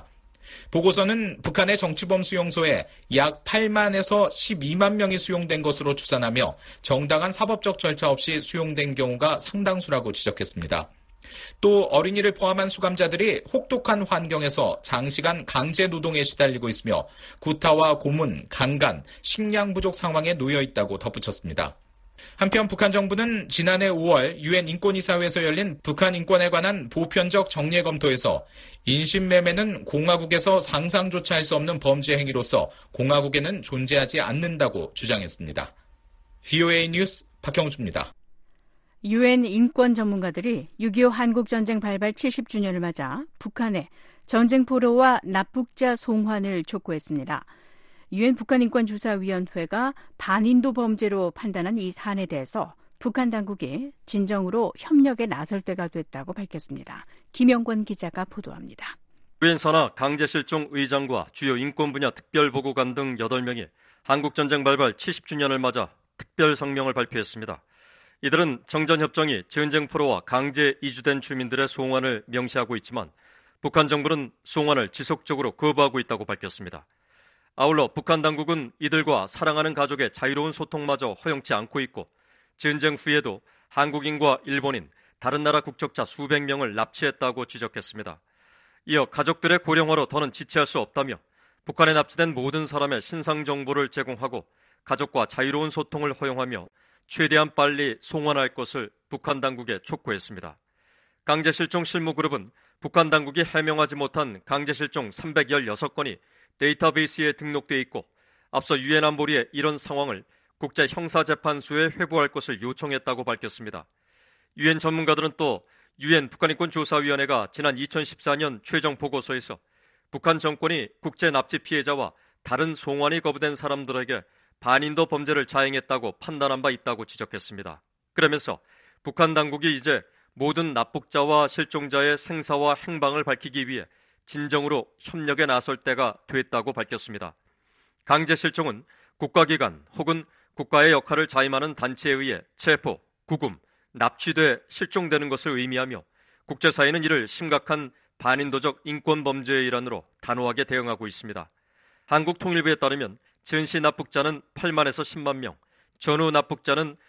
보고서는 북한의 정치범 수용소에 약 팔만에서 십이만 명이 수용된 것으로 추산하며 정당한 사법적 절차 없이 수용된 경우가 상당수라고 지적했습니다. 또 어린이를 포함한 수감자들이 혹독한 환경에서 장시간 강제 노동에 시달리고 있으며 구타와 고문, 강간, 식량 부족 상황에 놓여 있다고 덧붙였습니다. 한편 북한 정부는 지난해 오월 유엔 인권이사회에서 열린 북한 인권에 관한 보편적 정례 검토에서 인신매매는 공화국에서 상상조차 할 수 없는 범죄 행위로서 공화국에는 존재하지 않는다고 주장했습니다. 브이오에이 뉴스 박형주입니다. 유엔 인권 전문가들이 육이오 한국전쟁 발발 칠십 주년을 맞아 북한에 전쟁 포로와 납북자 송환을 촉구했습니다. 유엔 북한인권조사위원회가 반인도 범죄로 판단한 이 사안에 대해서 북한 당국이 진정으로 협력에 나설 때가 됐다고 밝혔습니다. 김영권 기자가 보도합니다. 유엔 산하 강제실종 의장과 주요 인권 분야 특별보고관 등 여덟 명이 한국전쟁 발발 칠십 주년을 맞아 특별 성명을 발표했습니다. 이들은 정전협정이 전쟁 포로와 강제 이주된 주민들의 송환을 명시하고 있지만 북한 정부는 송환을 지속적으로 거부하고 있다고 밝혔습니다. 아울러 북한 당국은 이들과 사랑하는 가족의 자유로운 소통마저 허용치 않고 있고 전쟁 후에도 한국인과 일본인, 다른 나라 국적자 수백 명을 납치했다고 지적했습니다. 이어 가족들의 고령화로 더는 지체할 수 없다며 북한에 납치된 모든 사람의 신상 정보를 제공하고 가족과 자유로운 소통을 허용하며 최대한 빨리 송환할 것을 북한 당국에 촉구했습니다. 강제실종 실무그룹은 북한 당국이 해명하지 못한 강제실종 삼백십육 건이 데이터베이스에 등록돼 있고 앞서 유엔 안보리에 이런 상황을 국제형사재판소에 회부할 것을 요청했다고 밝혔습니다. 유엔 전문가들은 또 유엔 북한인권조사위원회가 지난 이천십사 년 최종 보고서에서 북한 정권이 국제 납치 피해자와 다른 송환이 거부된 사람들에게 반인도 범죄를 자행했다고 판단한 바 있다고 지적했습니다. 그러면서 북한 당국이 이제 모든 납북자와 실종자의 생사와 행방을 밝히기 위해 진정으로 협력에 나설 때가 됐다고 밝혔습니다. 강제 실종은 국가기관 혹은 국가의 역할을 자임하는 단체에 의해 체포, 구금, 납치돼 실종되는 것을 의미하며 국제사회는 이를 심각한 반인도적 인권범죄의 일환으로 단호하게 대응하고 있습니다. 한국통일부에 따르면 전시 납북자는 팔만에서 십만 명, 전후 납북자는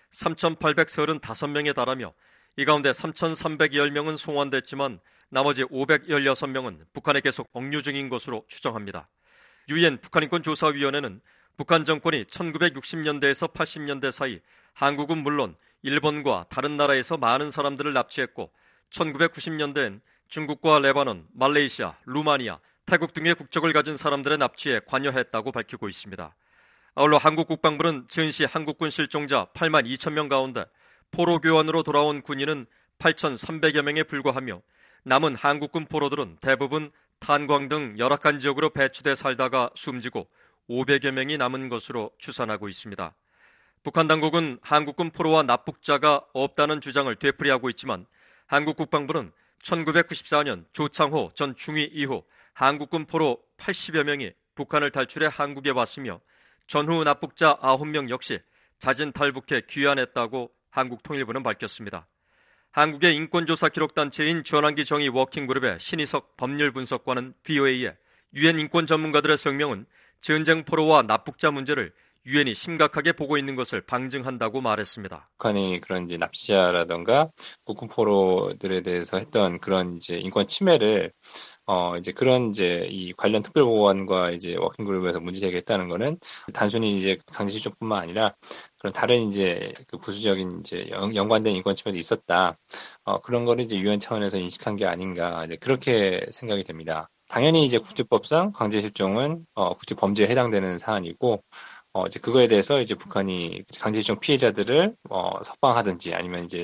삼천팔백삼십오 명에 달하며 이 가운데 삼천삼백십 명은 송환됐지만 나머지 오백십육 명은 북한에 계속 억류 중인 것으로 추정합니다. 유엔 북한인권조사위원회는 북한 정권이 천구백육십 년대에서 팔십 년대 사이 한국은 물론 일본과 다른 나라에서 많은 사람들을 납치했고 천구백구십 년대엔 중국과 레바논, 말레이시아, 루마니아, 태국 등의 국적을 가진 사람들의 납치에 관여했다고 밝히고 있습니다. 아울러 한국 국방부는 전시 한국군 실종자 팔만 이천 명 가운데 포로 교환으로 돌아온 군인은 팔천삼백여 명에 불과하며 남은 한국군 포로들은 대부분 탄광 등 열악한 지역으로 배치돼 살다가 숨지고 오백여 명이 남은 것으로 추산하고 있습니다. 북한 당국은 한국군 포로와 납북자가 없다는 주장을 되풀이하고 있지만 한국 국방부는 천구백구십사 년 조창호 전 중위 이후 한국군 포로 팔십여 명이 북한을 탈출해 한국에 왔으며 전후 납북자 아홉 명 역시 자진 탈북해 귀환했다고 한국통일부는 밝혔습니다. 한국의 인권조사 기록단체인 전환기 정의 워킹그룹의 신희석 법률분석관은 브이오에이에 유엔 인권 전문가들의 성명은 전쟁 포로와 납북자 문제를 유엔이 심각하게 보고 있는 것을 방증한다고 말했습니다. 북한이 그런 이제 납치자라던가 국군 포로들에 대해서 했던 그런 이제 인권 침해를 어 이제 그런 이제 이 관련 특별보고관과 이제 워킹그룹에서 문제 제기했다는 거는 단순히 이제 강제실종뿐만 아니라 그런 다른 이제 그 부수적인 이제 연, 연관된 인권 침해도 있었다. 어 그런 거를 이제 유엔 차원에서 인식한 게 아닌가 이제 그렇게 생각이 됩니다. 당연히 이제 국제법상 강제실종은 어 국제 범죄에 해당되는 사안이고. 어, 이제 그거에 대해서 이제 북한이 강제실종 피해자들을, 어, 석방하든지 아니면 이제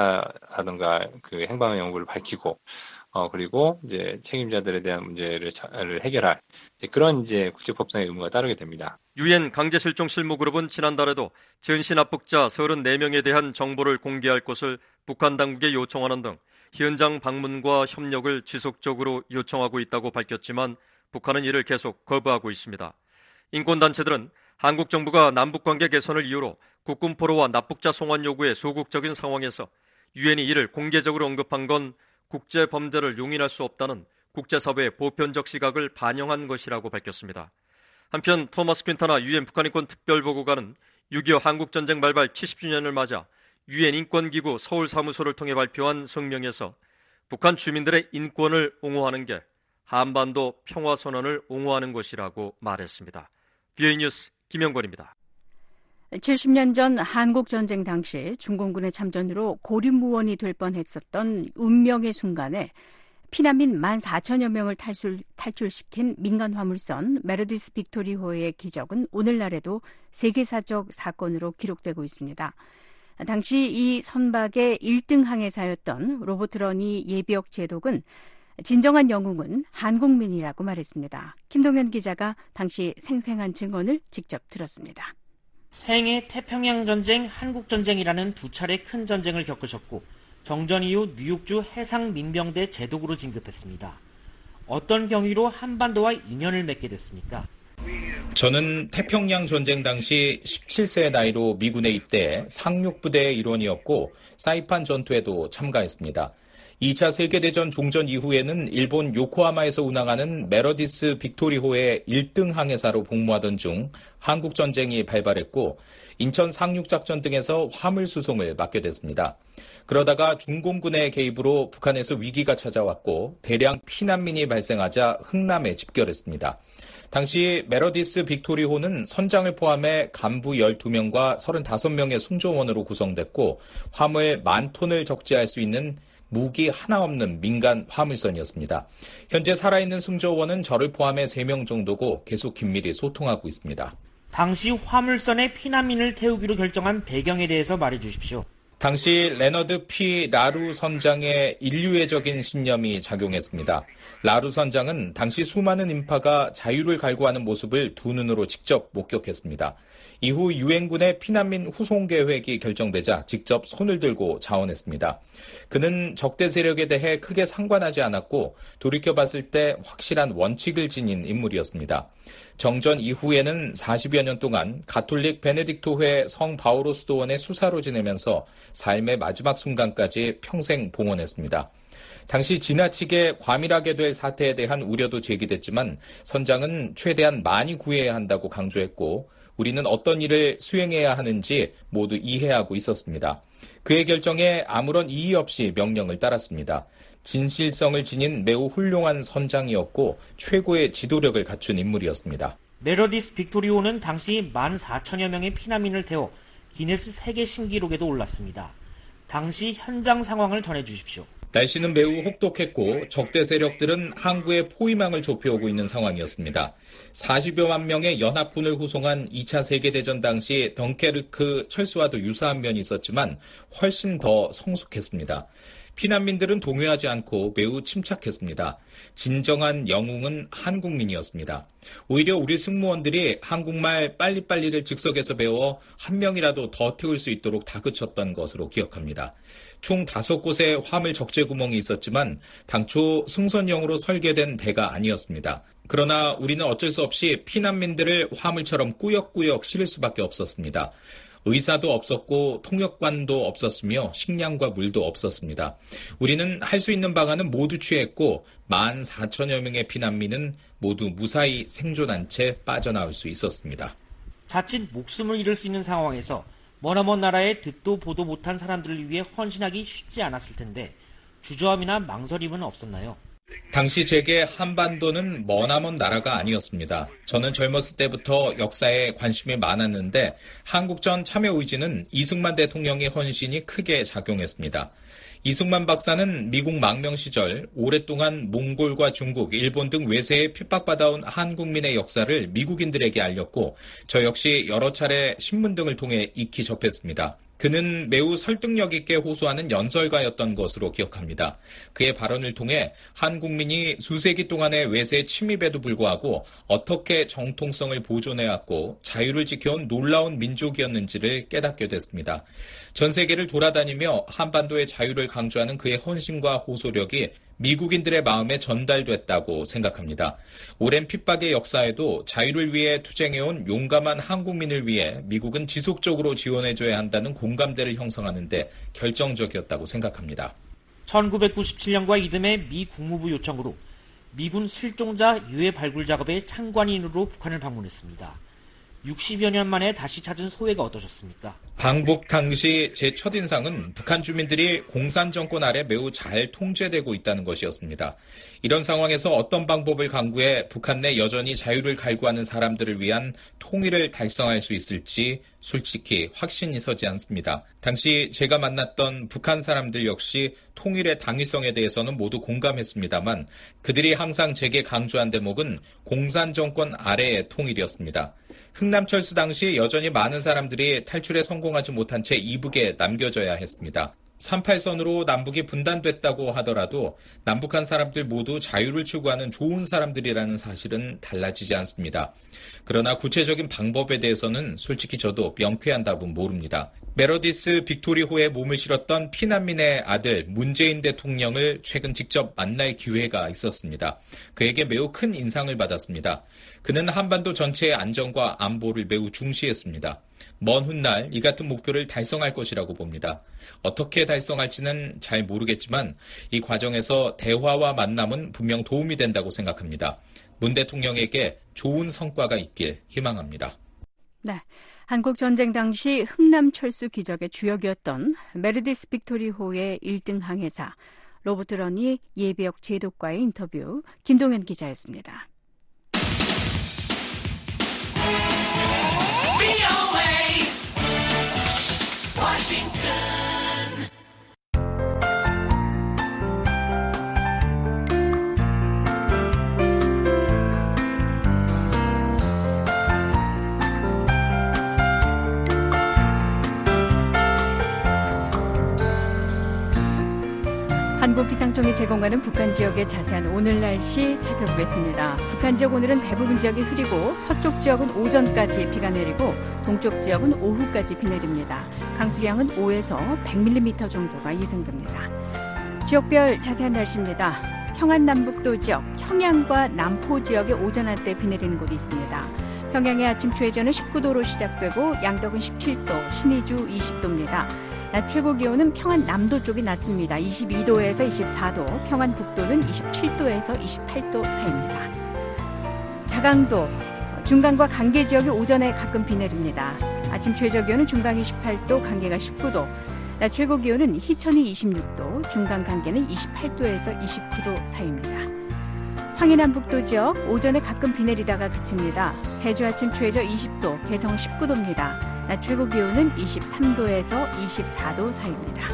생사라든가 그 행방 연구를 밝히고, 어, 그리고 이제 책임자들에 대한 문제를 해결할 이제 그런 이제 국제법상의 의무가 따르게 됩니다. 유엔 강제실종 실무그룹은 지난달에도 전시 납북자 서른네 명에 대한 정보를 공개할 것을 북한 당국에 요청하는 등 현장 방문과 협력을 지속적으로 요청하고 있다고 밝혔지만 북한은 이를 계속 거부하고 있습니다. 인권단체들은 한국 정부가 남북관계 개선을 이유로 국군 포로와 납북자 송환 요구의 소극적인 상황에서 유엔이 이를 공개적으로 언급한 건 국제 범죄를 용인할 수 없다는 국제사회의 보편적 시각을 반영한 것이라고 밝혔습니다. 한편 토마스 퀸타나 유엔 북한인권 특별보고관은 육이오 한국전쟁 발발 칠십 주년을 맞아 유엔 인권기구 서울사무소를 통해 발표한 성명에서 북한 주민들의 인권을 옹호하는 게 한반도 평화선언을 옹호하는 것이라고 말했습니다. 브이오에이 뉴스 김영권입니다. 칠십 년 전 한국전쟁 당시 중공군의 참전으로 고립무원이 될 뻔했었던 운명의 순간에 피난민 만 사천여 명을 탈출, 탈출시킨 민간 화물선 메르디스 빅토리호의 기적은 오늘날에도 세계사적 사건으로 기록되고 있습니다. 당시 이 선박의 일 등 항해사였던 로버트 러니 예비역 제독은 진정한 영웅은 한국민이라고 말했습니다. 김동현 기자가 당시 생생한 증언을 직접 들었습니다. 생애 태평양 전쟁, 한국 전쟁이라는 두 차례 큰 전쟁을 겪으셨고 정전 이후 뉴욕주 해상 민병대 제독으로 진급했습니다. 어떤 경위로 한반도와 인연을 맺게 됐습니까? 저는 태평양 전쟁 당시 십칠 세의 나이로 미군에 입대해 상륙부대의 일원이었고 사이판 전투에도 참가했습니다. 이 차 세계대전 종전 이후에는 일본 요코하마에서 운항하는 메러디스 빅토리호의 일 등 항해사로 복무하던 중 한국전쟁이 발발했고 인천 상륙작전 등에서 화물 수송을 맡게 됐습니다. 그러다가 중공군의 개입으로 북한에서 위기가 찾아왔고 대량 피난민이 발생하자 흥남에 집결했습니다. 당시 메러디스 빅토리호는 선장을 포함해 간부 열두 명과 서른다섯 명의 승조원으로 구성됐고 화물 만 톤을 적재할 수 있는 무기 하나 없는 민간 화물선이었습니다. 현재 살아있는 승조원은 저를 포함해 세 명 정도고 계속 긴밀히 소통하고 있습니다. 당시 화물선에 피난민을 태우기로 결정한 배경에 대해서 말해 주십시오. 당시 레너드 P. 라루 선장의 인류애적인 신념이 작용했습니다. 라루 선장은 당시 수많은 인파가 자유를 갈구하는 모습을 두 눈으로 직접 목격했습니다. 이후 유엔군의 피난민 후송 계획이 결정되자 직접 손을 들고 자원했습니다. 그는 적대 세력에 대해 크게 상관하지 않았고 돌이켜봤을 때 확실한 원칙을 지닌 인물이었습니다. 정전 이후에는 사십여 년 동안 가톨릭 베네딕토회 성 바오로스도원의 수사로 지내면서 삶의 마지막 순간까지 평생 봉헌했습니다. 당시 지나치게 과밀하게 될 사태에 대한 우려도 제기됐지만 선장은 최대한 많이 구해야 한다고 강조했고 우리는 어떤 일을 수행해야 하는지 모두 이해하고 있었습니다. 그의 결정에 아무런 이의 없이 명령을 따랐습니다. 진실성을 지닌 매우 훌륭한 선장이었고 최고의 지도력을 갖춘 인물이었습니다. 메러디스 빅토리호는 당시 만 사천여 명의 피난민을 태워 기네스 세계 신기록에도 올랐습니다. 당시 현장 상황을 전해주십시오. 날씨는 매우 혹독했고 적대 세력들은 항구에 포위망을 좁혀오고 있는 상황이었습니다. 사십여만 명의 연합군을 후송한 이 차 세계대전 당시 덩케르크 철수와도 유사한 면이 있었지만 훨씬 더 성숙했습니다. 피난민들은 동요하지 않고 매우 침착했습니다. 진정한 영웅은 한국민이었습니다. 오히려 우리 승무원들이 한국말 빨리빨리를 즉석에서 배워 한 명이라도 더 태울 수 있도록 다그쳤던 것으로 기억합니다. 총 다섯 곳의 화물 적재 구멍이 있었지만 당초 승선형으로 설계된 배가 아니었습니다. 그러나 우리는 어쩔 수 없이 피난민들을 화물처럼 꾸역꾸역 실을 수밖에 없었습니다. 의사도 없었고 통역관도 없었으며 식량과 물도 없었습니다. 우리는 할 수 있는 방안은 모두 취했고 만 사천여 명의 피난민은 모두 무사히 생존한 채 빠져나올 수 있었습니다. 자칫 목숨을 잃을 수 있는 상황에서 머나먼 나라에 듣도 보도 못한 사람들을 위해 헌신하기 쉽지 않았을 텐데 주저함이나 망설임은 없었나요? 당시 제게 한반도는 머나먼 나라가 아니었습니다. 저는 젊었을 때부터 역사에 관심이 많았는데 한국전 참여 의지는 이승만 대통령의 헌신이 크게 작용했습니다. 이승만 박사는 미국 망명 시절 오랫동안 몽골과 중국, 일본 등 외세에 핍박받아온 한국민의 역사를 미국인들에게 알렸고 저 역시 여러 차례 신문 등을 통해 익히 접했습니다. 그는 매우 설득력 있게 호소하는 연설가였던 것으로 기억합니다. 그의 발언을 통해 한국민이 수세기 동안의 외세 침입에도 불구하고 어떻게 정통성을 보존해왔고 자유를 지켜온 놀라운 민족이었는지를 깨닫게 됐습니다. 전 세계를 돌아다니며 한반도의 자유를 강조하는 그의 헌신과 호소력이 미국인들의 마음에 전달됐다고 생각합니다. 오랜 핍박의 역사에도 자유를 위해 투쟁해온 용감한 한국민을 위해 미국은 지속적으로 지원해줘야 한다는 공감대를 형성하는 데 결정적이었다고 생각합니다. 천구백구십칠 년과 이듬해 미 국무부 요청으로 미군 실종자 유해 발굴 작업의 참관인으로 북한을 방문했습니다. 육십여 년 만에 다시 찾은 소회가 어떠셨습니까? 방북 당시 제 첫인상은 북한 주민들이 공산 정권 아래 매우 잘 통제되고 있다는 것이었습니다. 이런 상황에서 어떤 방법을 강구해 북한 내 여전히 자유를 갈구하는 사람들을 위한 통일을 달성할 수 있을지 솔직히 확신이 서지 않습니다. 당시 제가 만났던 북한 사람들 역시 통일의 당위성에 대해서는 모두 공감했습니다만 그들이 항상 제게 강조한 대목은 공산 정권 아래의 통일이었습니다. 흥남철수 당시 여전히 많은 사람들이 탈출에 성공하지 못한 채 이북에 남겨져야 했습니다. 삼팔선으로 남북이 분단됐다고 하더라도 남북한 사람들 모두 자유를 추구하는 좋은 사람들이라는 사실은 달라지지 않습니다. 그러나 구체적인 방법에 대해서는 솔직히 저도 명쾌한 답은 모릅니다. 메러디스 빅토리호에 몸을 실었던 피난민의 아들 문재인 대통령을 최근 직접 만날 기회가 있었습니다. 그에게 매우 큰 인상을 받았습니다. 그는 한반도 전체의 안정과 안보를 매우 중시했습니다. 먼 훗날 이 같은 목표를 달성할 것이라고 봅니다. 어떻게 달성할지는 잘 모르겠지만 이 과정에서 대화와 만남은 분명 도움이 된다고 생각합니다. 문 대통령에게 좋은 성과가 있길 희망합니다. 네, 한국 전쟁 당시 흥남 철수 기적의 주역이었던 메르디스 빅토리호의 일 등 항해사 로버트 런이 예비역 제독과의 인터뷰, 김동현 기자였습니다. 한국기상청이 제공하는 북한 지역의 자세한 오늘 날씨 살펴보겠습니다. 북한 지역 오늘은 대부분 지역이 흐리고 서쪽 지역은 오전까지 비가 내리고 동쪽 지역은 오후까지 비 내립니다. 강수량은 오에서 백 밀리미터 정도가 예상됩니다. 지역별 자세한 날씨입니다. 평안 남북도 지역, 평양과 남포 지역의 오전 한때 비 내리는 곳이 있습니다. 평양의 아침 최저는 십구 도로 시작되고 양덕은 십칠 도, 신의주 이십 도입니다. 낮 최고 기온은 평안 남도 쪽이 낮습니다. 이십이 도에서 이십사 도, 평안 북도는 이십칠 도에서 이십팔 도 사이입니다. 자강도, 중강과 강계 지역이 오전에 가끔 비 내립니다. 아침 최저 기온은 중강이 십팔 도, 강계가 십구 도, 낮 최고 기온은 희천이 이십육 도, 중강 강계는 이십팔 도에서 이십구 도 사이입니다. 황해남북도 지역 오전에 가끔 비 내리다가 그칩니다. 해주 아침 최저 이십 도, 개성 십구 도입니다. 낮 최고 기온은 이십삼 도에서 이십사 도 사이입니다.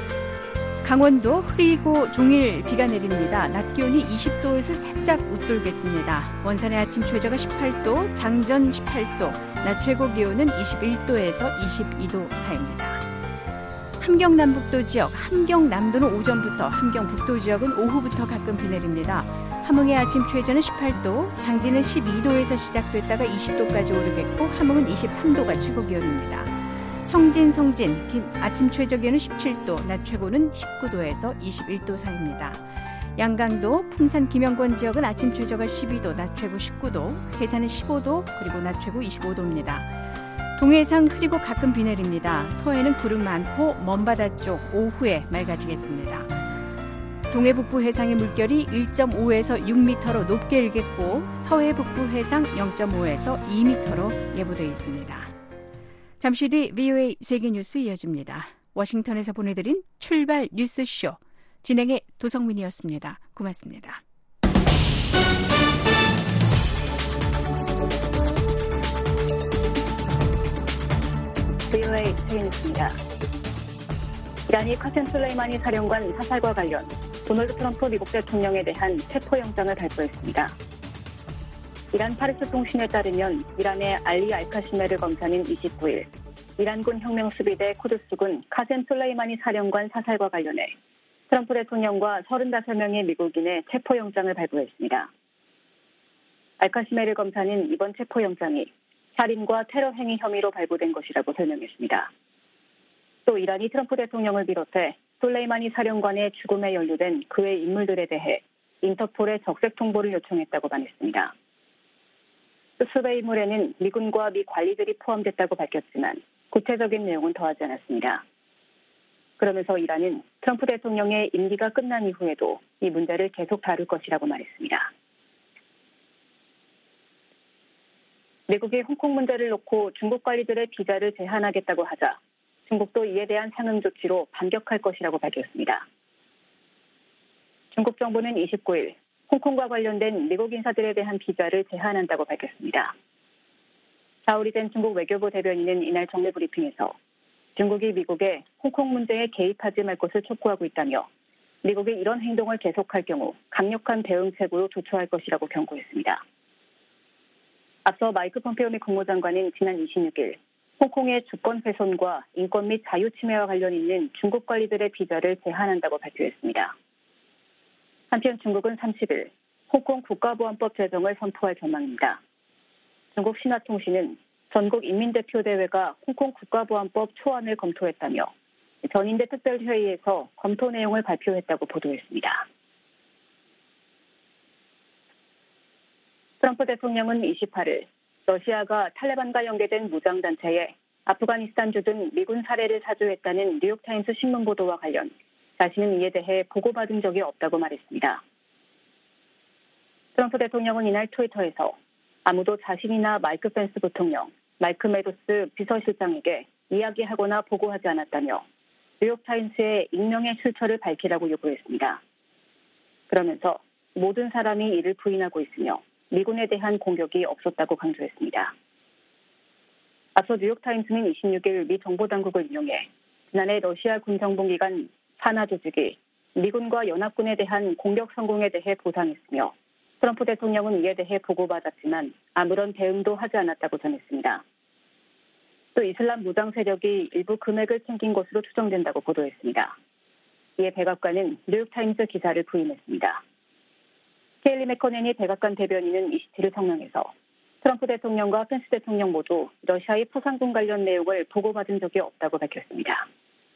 강원도 흐리고 종일 비가 내립니다. 낮 기온이 이십 도에서 살짝 웃돌겠습니다. 원산의 아침 최저가 십팔 도, 장전 십팔 도, 낮 최고 기온은 이십일 도에서 이십이 도 사이입니다. 함경남북도 지역, 함경남도는 오전부터, 함경북도 지역은 오후부터 가끔 비 내립니다. 함흥의 아침 최저는 십팔 도, 장진은 십이 도에서 시작됐다가 이십 도까지 오르겠고 함흥은 이십삼 도가 최고 기온입니다. 청진, 성진, 아침 최저 기온은 십칠 도, 낮 최고는 십구 도에서 이십일 도 사이입니다. 양강도, 풍산, 김영권 지역은 아침 최저가 십이 도, 낮 최고 십구 도, 해산은 십오 도, 그리고 낮 최고 이십오 도입니다. 동해상 흐리고 가끔 비 내립니다. 서해는 구름 많고 먼바다 쪽 오후에 맑아지겠습니다. 동해 북부 해상의 물결이 일 점 오에서 육 미터로 높게 일겠고 서해 북부 해상 영 점 오에서 이 미터로 예보되어 있습니다. 잠시 뒤 브이오에이 세계뉴스 이어집니다. 워싱턴에서 보내드린 출발 뉴스쇼, 진행의 도성민이었습니다. 고맙습니다. 브이오에이 세계뉴스입니다. 이란이 카셈 솔레이마니 사령관 사살과 관련 도널드 트럼프 미국 대통령에 대한 체포영장을 발부했습니다. 이란 파르스 통신에 따르면 이란의 알리 알카시메르 검사는 이십구 일 이란군 혁명수비대 쿠드스군 카셈 솔레이마니 사령관 사살과 관련해 트럼프 대통령과 서른다섯 명의 미국인의 체포영장을 발부했습니다. 알카시메르 검사는 이번 체포영장이 살인과 테러 행위 혐의로 발부된 것이라고 설명했습니다. 또 이란이 트럼프 대통령을 비롯해 솔레이마니 사령관의 죽음에 연루된 그의 인물들에 대해 인터폴에 적색 통보를 요청했다고 말했습니다. 수수배 인물에는 미군과 미 관리들이 포함됐다고 밝혔지만 구체적인 내용은 더하지 않았습니다. 그러면서 이란은 트럼프 대통령의 임기가 끝난 이후에도 이 문제를 계속 다룰 것이라고 말했습니다. 미국이 홍콩 문제를 놓고 중국 관리들의 비자를 제한하겠다고 하자 중국도 이에 대한 상응 조치로 반격할 것이라고 밝혔습니다. 중국 정부는 이십구 일 홍콩과 관련된 미국 인사들에 대한 비자를 제한한다고 밝혔습니다. 자울이 된 중국 외교부 대변인은 이날 정례 브리핑에서 중국이 미국에 홍콩 문제에 개입하지 말 것을 촉구하고 있다며 미국이 이런 행동을 계속할 경우 강력한 대응책으로 조처할 것이라고 경고했습니다. 앞서 마이크 폼페오 미 국무장관은 지난 이십육 일 홍콩의 주권 훼손과 인권 및 자유 침해와 관련 있는 중국 관리들의 비자를 제한한다고 발표했습니다. 한편 중국은 삼십 일 홍콩 국가보안법 제정을 선포할 전망입니다. 중국 신화통신은 전국 인민대표대회가 홍콩 국가보안법 초안을 검토했다며 전인대 특별회의에서 검토 내용을 발표했다고 보도했습니다. 트럼프 대통령은 이십팔 일 러시아가 탈레반과 연계된 무장단체에 아프가니스탄주 등 미군 사례를 사주했다는 뉴욕타임스 신문 보도와 관련 자신은 이에 대해 보고받은 적이 없다고 말했습니다. 트럼프 대통령은 이날 트위터에서 아무도 자신이나 마이크 펜스 부통령, 마이크 메도스 비서실장에게 이야기하거나 보고하지 않았다며 뉴욕타임스의 익명의 출처를 밝히라고 요구했습니다. 그러면서 모든 사람이 이를 부인하고 있으며 미군에 대한 공격이 없었다고 강조했습니다. 앞서 뉴욕타임스는 이십육 일 미 정보당국을 인용해 지난해 러시아 군정봉기관 산하 조직이 미군과 연합군에 대한 공격 성공에 대해 보상했으며 트럼프 대통령은 이에 대해 보고받았지만 아무런 대응도 하지 않았다고 전했습니다. 또 이슬람 무장 세력이 일부 금액을 챙긴 것으로 추정된다고 보도했습니다. 이에 백악관은 뉴욕타임스 기사를 부인했습니다. 케일리 맥커넨이 백악관 대변인은 이십칠 일 성명에서 트럼프 대통령과 펜스 대통령 모두 러시아의 포상금 관련 내용을 보고받은 적이 없다고 밝혔습니다.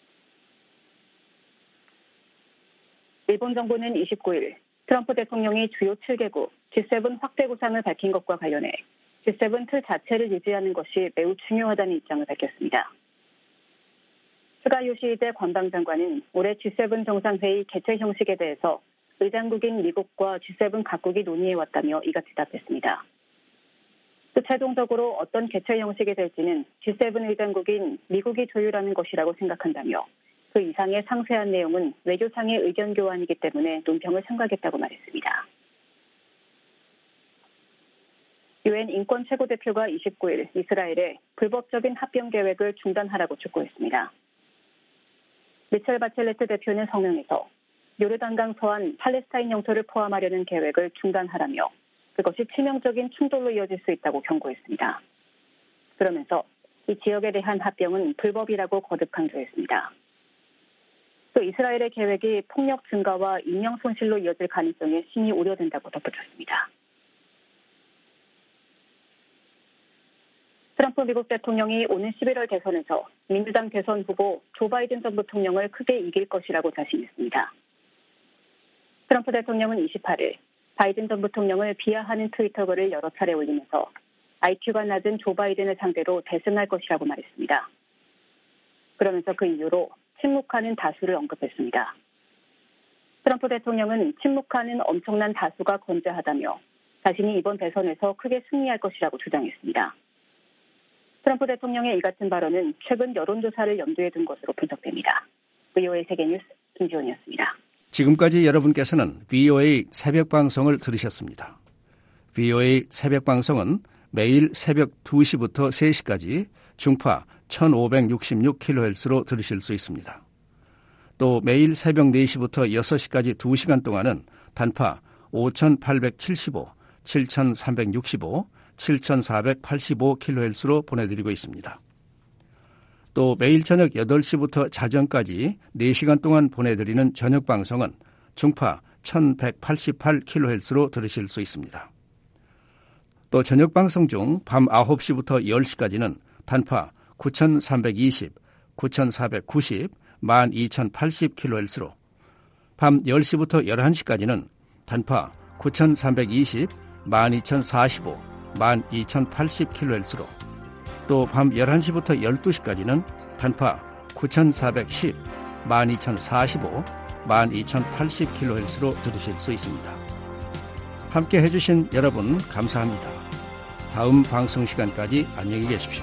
일본 정부는 이십구 일 트럼프 대통령이 주요 칠 개국 지 세븐 확대 구상을 밝힌 것과 관련해 지 세븐 틀 자체를 유지하는 것이 매우 중요하다는 입장을 밝혔습니다. 스가 요시히데 관방장관은 올해 지 세븐 정상회의 개최 형식에 대해서 의장국인 미국과 지 세븐 각국이 논의해왔다며 이같이 답했습니다. 또 최종적으로 어떤 개최 형식이 될지는 지 세븐 의장국인 미국이 조율하는 것이라고 생각한다며 그 이상의 상세한 내용은 외교상의 의견 교환이기 때문에 논평을 삼가겠다고 말했습니다. 유엔 인권 최고대표가 이십구 일 이스라엘에 불법적인 합병 계획을 중단하라고 촉구했습니다. 미첼 바첼레트 대표는 성명에서 요르단강 서안 팔레스타인 영토를 포함하려는 계획을 중단하라며 그것이 치명적인 충돌로 이어질 수 있다고 경고했습니다. 그러면서 이 지역에 대한 합병은 불법이라고 거듭 강조했습니다. 또 이스라엘의 계획이 폭력 증가와 인명 손실로 이어질 가능성에 심히 우려된다고 덧붙였습니다. 트럼프 미국 대통령이 오는 십일월 대선에서 민주당 대선 후보 조 바이든 전 부통령을 크게 이길 것이라고 자신했습니다. 트럼프 대통령은 이십팔 일 바이든 전 부통령을 비하하는 트위터 글을 여러 차례 올리면서 아이큐가 낮은 조 바이든을 상대로 대승할 것이라고 말했습니다. 그러면서 그 이유로 침묵하는 다수를 언급했습니다. 트럼프 대통령은 침묵하는 엄청난 다수가 건재하다며 자신이 이번 대선에서 크게 승리할 것이라고 주장했습니다. 트럼프 대통령의 이 같은 발언은 최근 여론조사를 염두에 둔 것으로 분석됩니다. 브이오에이 세계뉴스 김지원이었습니다. 지금까지 여러분께서는 브이오에이 새벽방송을 들으셨습니다. 브이오에이 새벽방송은 매일 새벽 두 시부터 세 시까지 중파 천오백육십육 킬로헤르츠로 들으실 수 있습니다. 또 매일 새벽 네 시부터 여섯 시까지 두 시간 동안은 단파 오천팔백칠십오, 칠천삼백육십오, 칠천사백팔십오 킬로헤르츠로 보내드리고 있습니다. 또 매일 저녁 여덟 시부터 자정까지 네 시간 동안 보내드리는 저녁 방송은 중파 천백팔십팔 킬로헤르츠로 들으실 수 있습니다. 또 저녁 방송 중 밤 아홉 시부터 열 시까지는 단파 구천삼백이십, 구천사백구십, 만 이천팔십 킬로헤르츠로 밤 열 시부터 열한 시까지는 단파 구천삼백이십, 만 이천사십오, 만 이천팔십 킬로헤르츠로 또 밤 열한 시부터 열두 시까지는 단파 구천사백십, 만 이천사십오, 만 이천팔십 킬로헤르츠로 들으실 수 있습니다. 함께 해주신 여러분 감사합니다. 다음 방송 시간까지 안녕히 계십시오.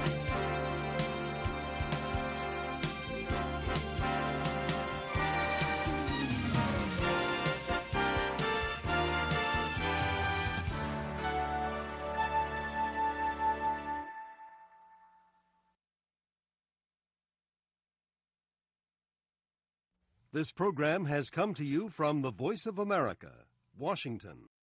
This program has come to you from the Voice of America, Washington.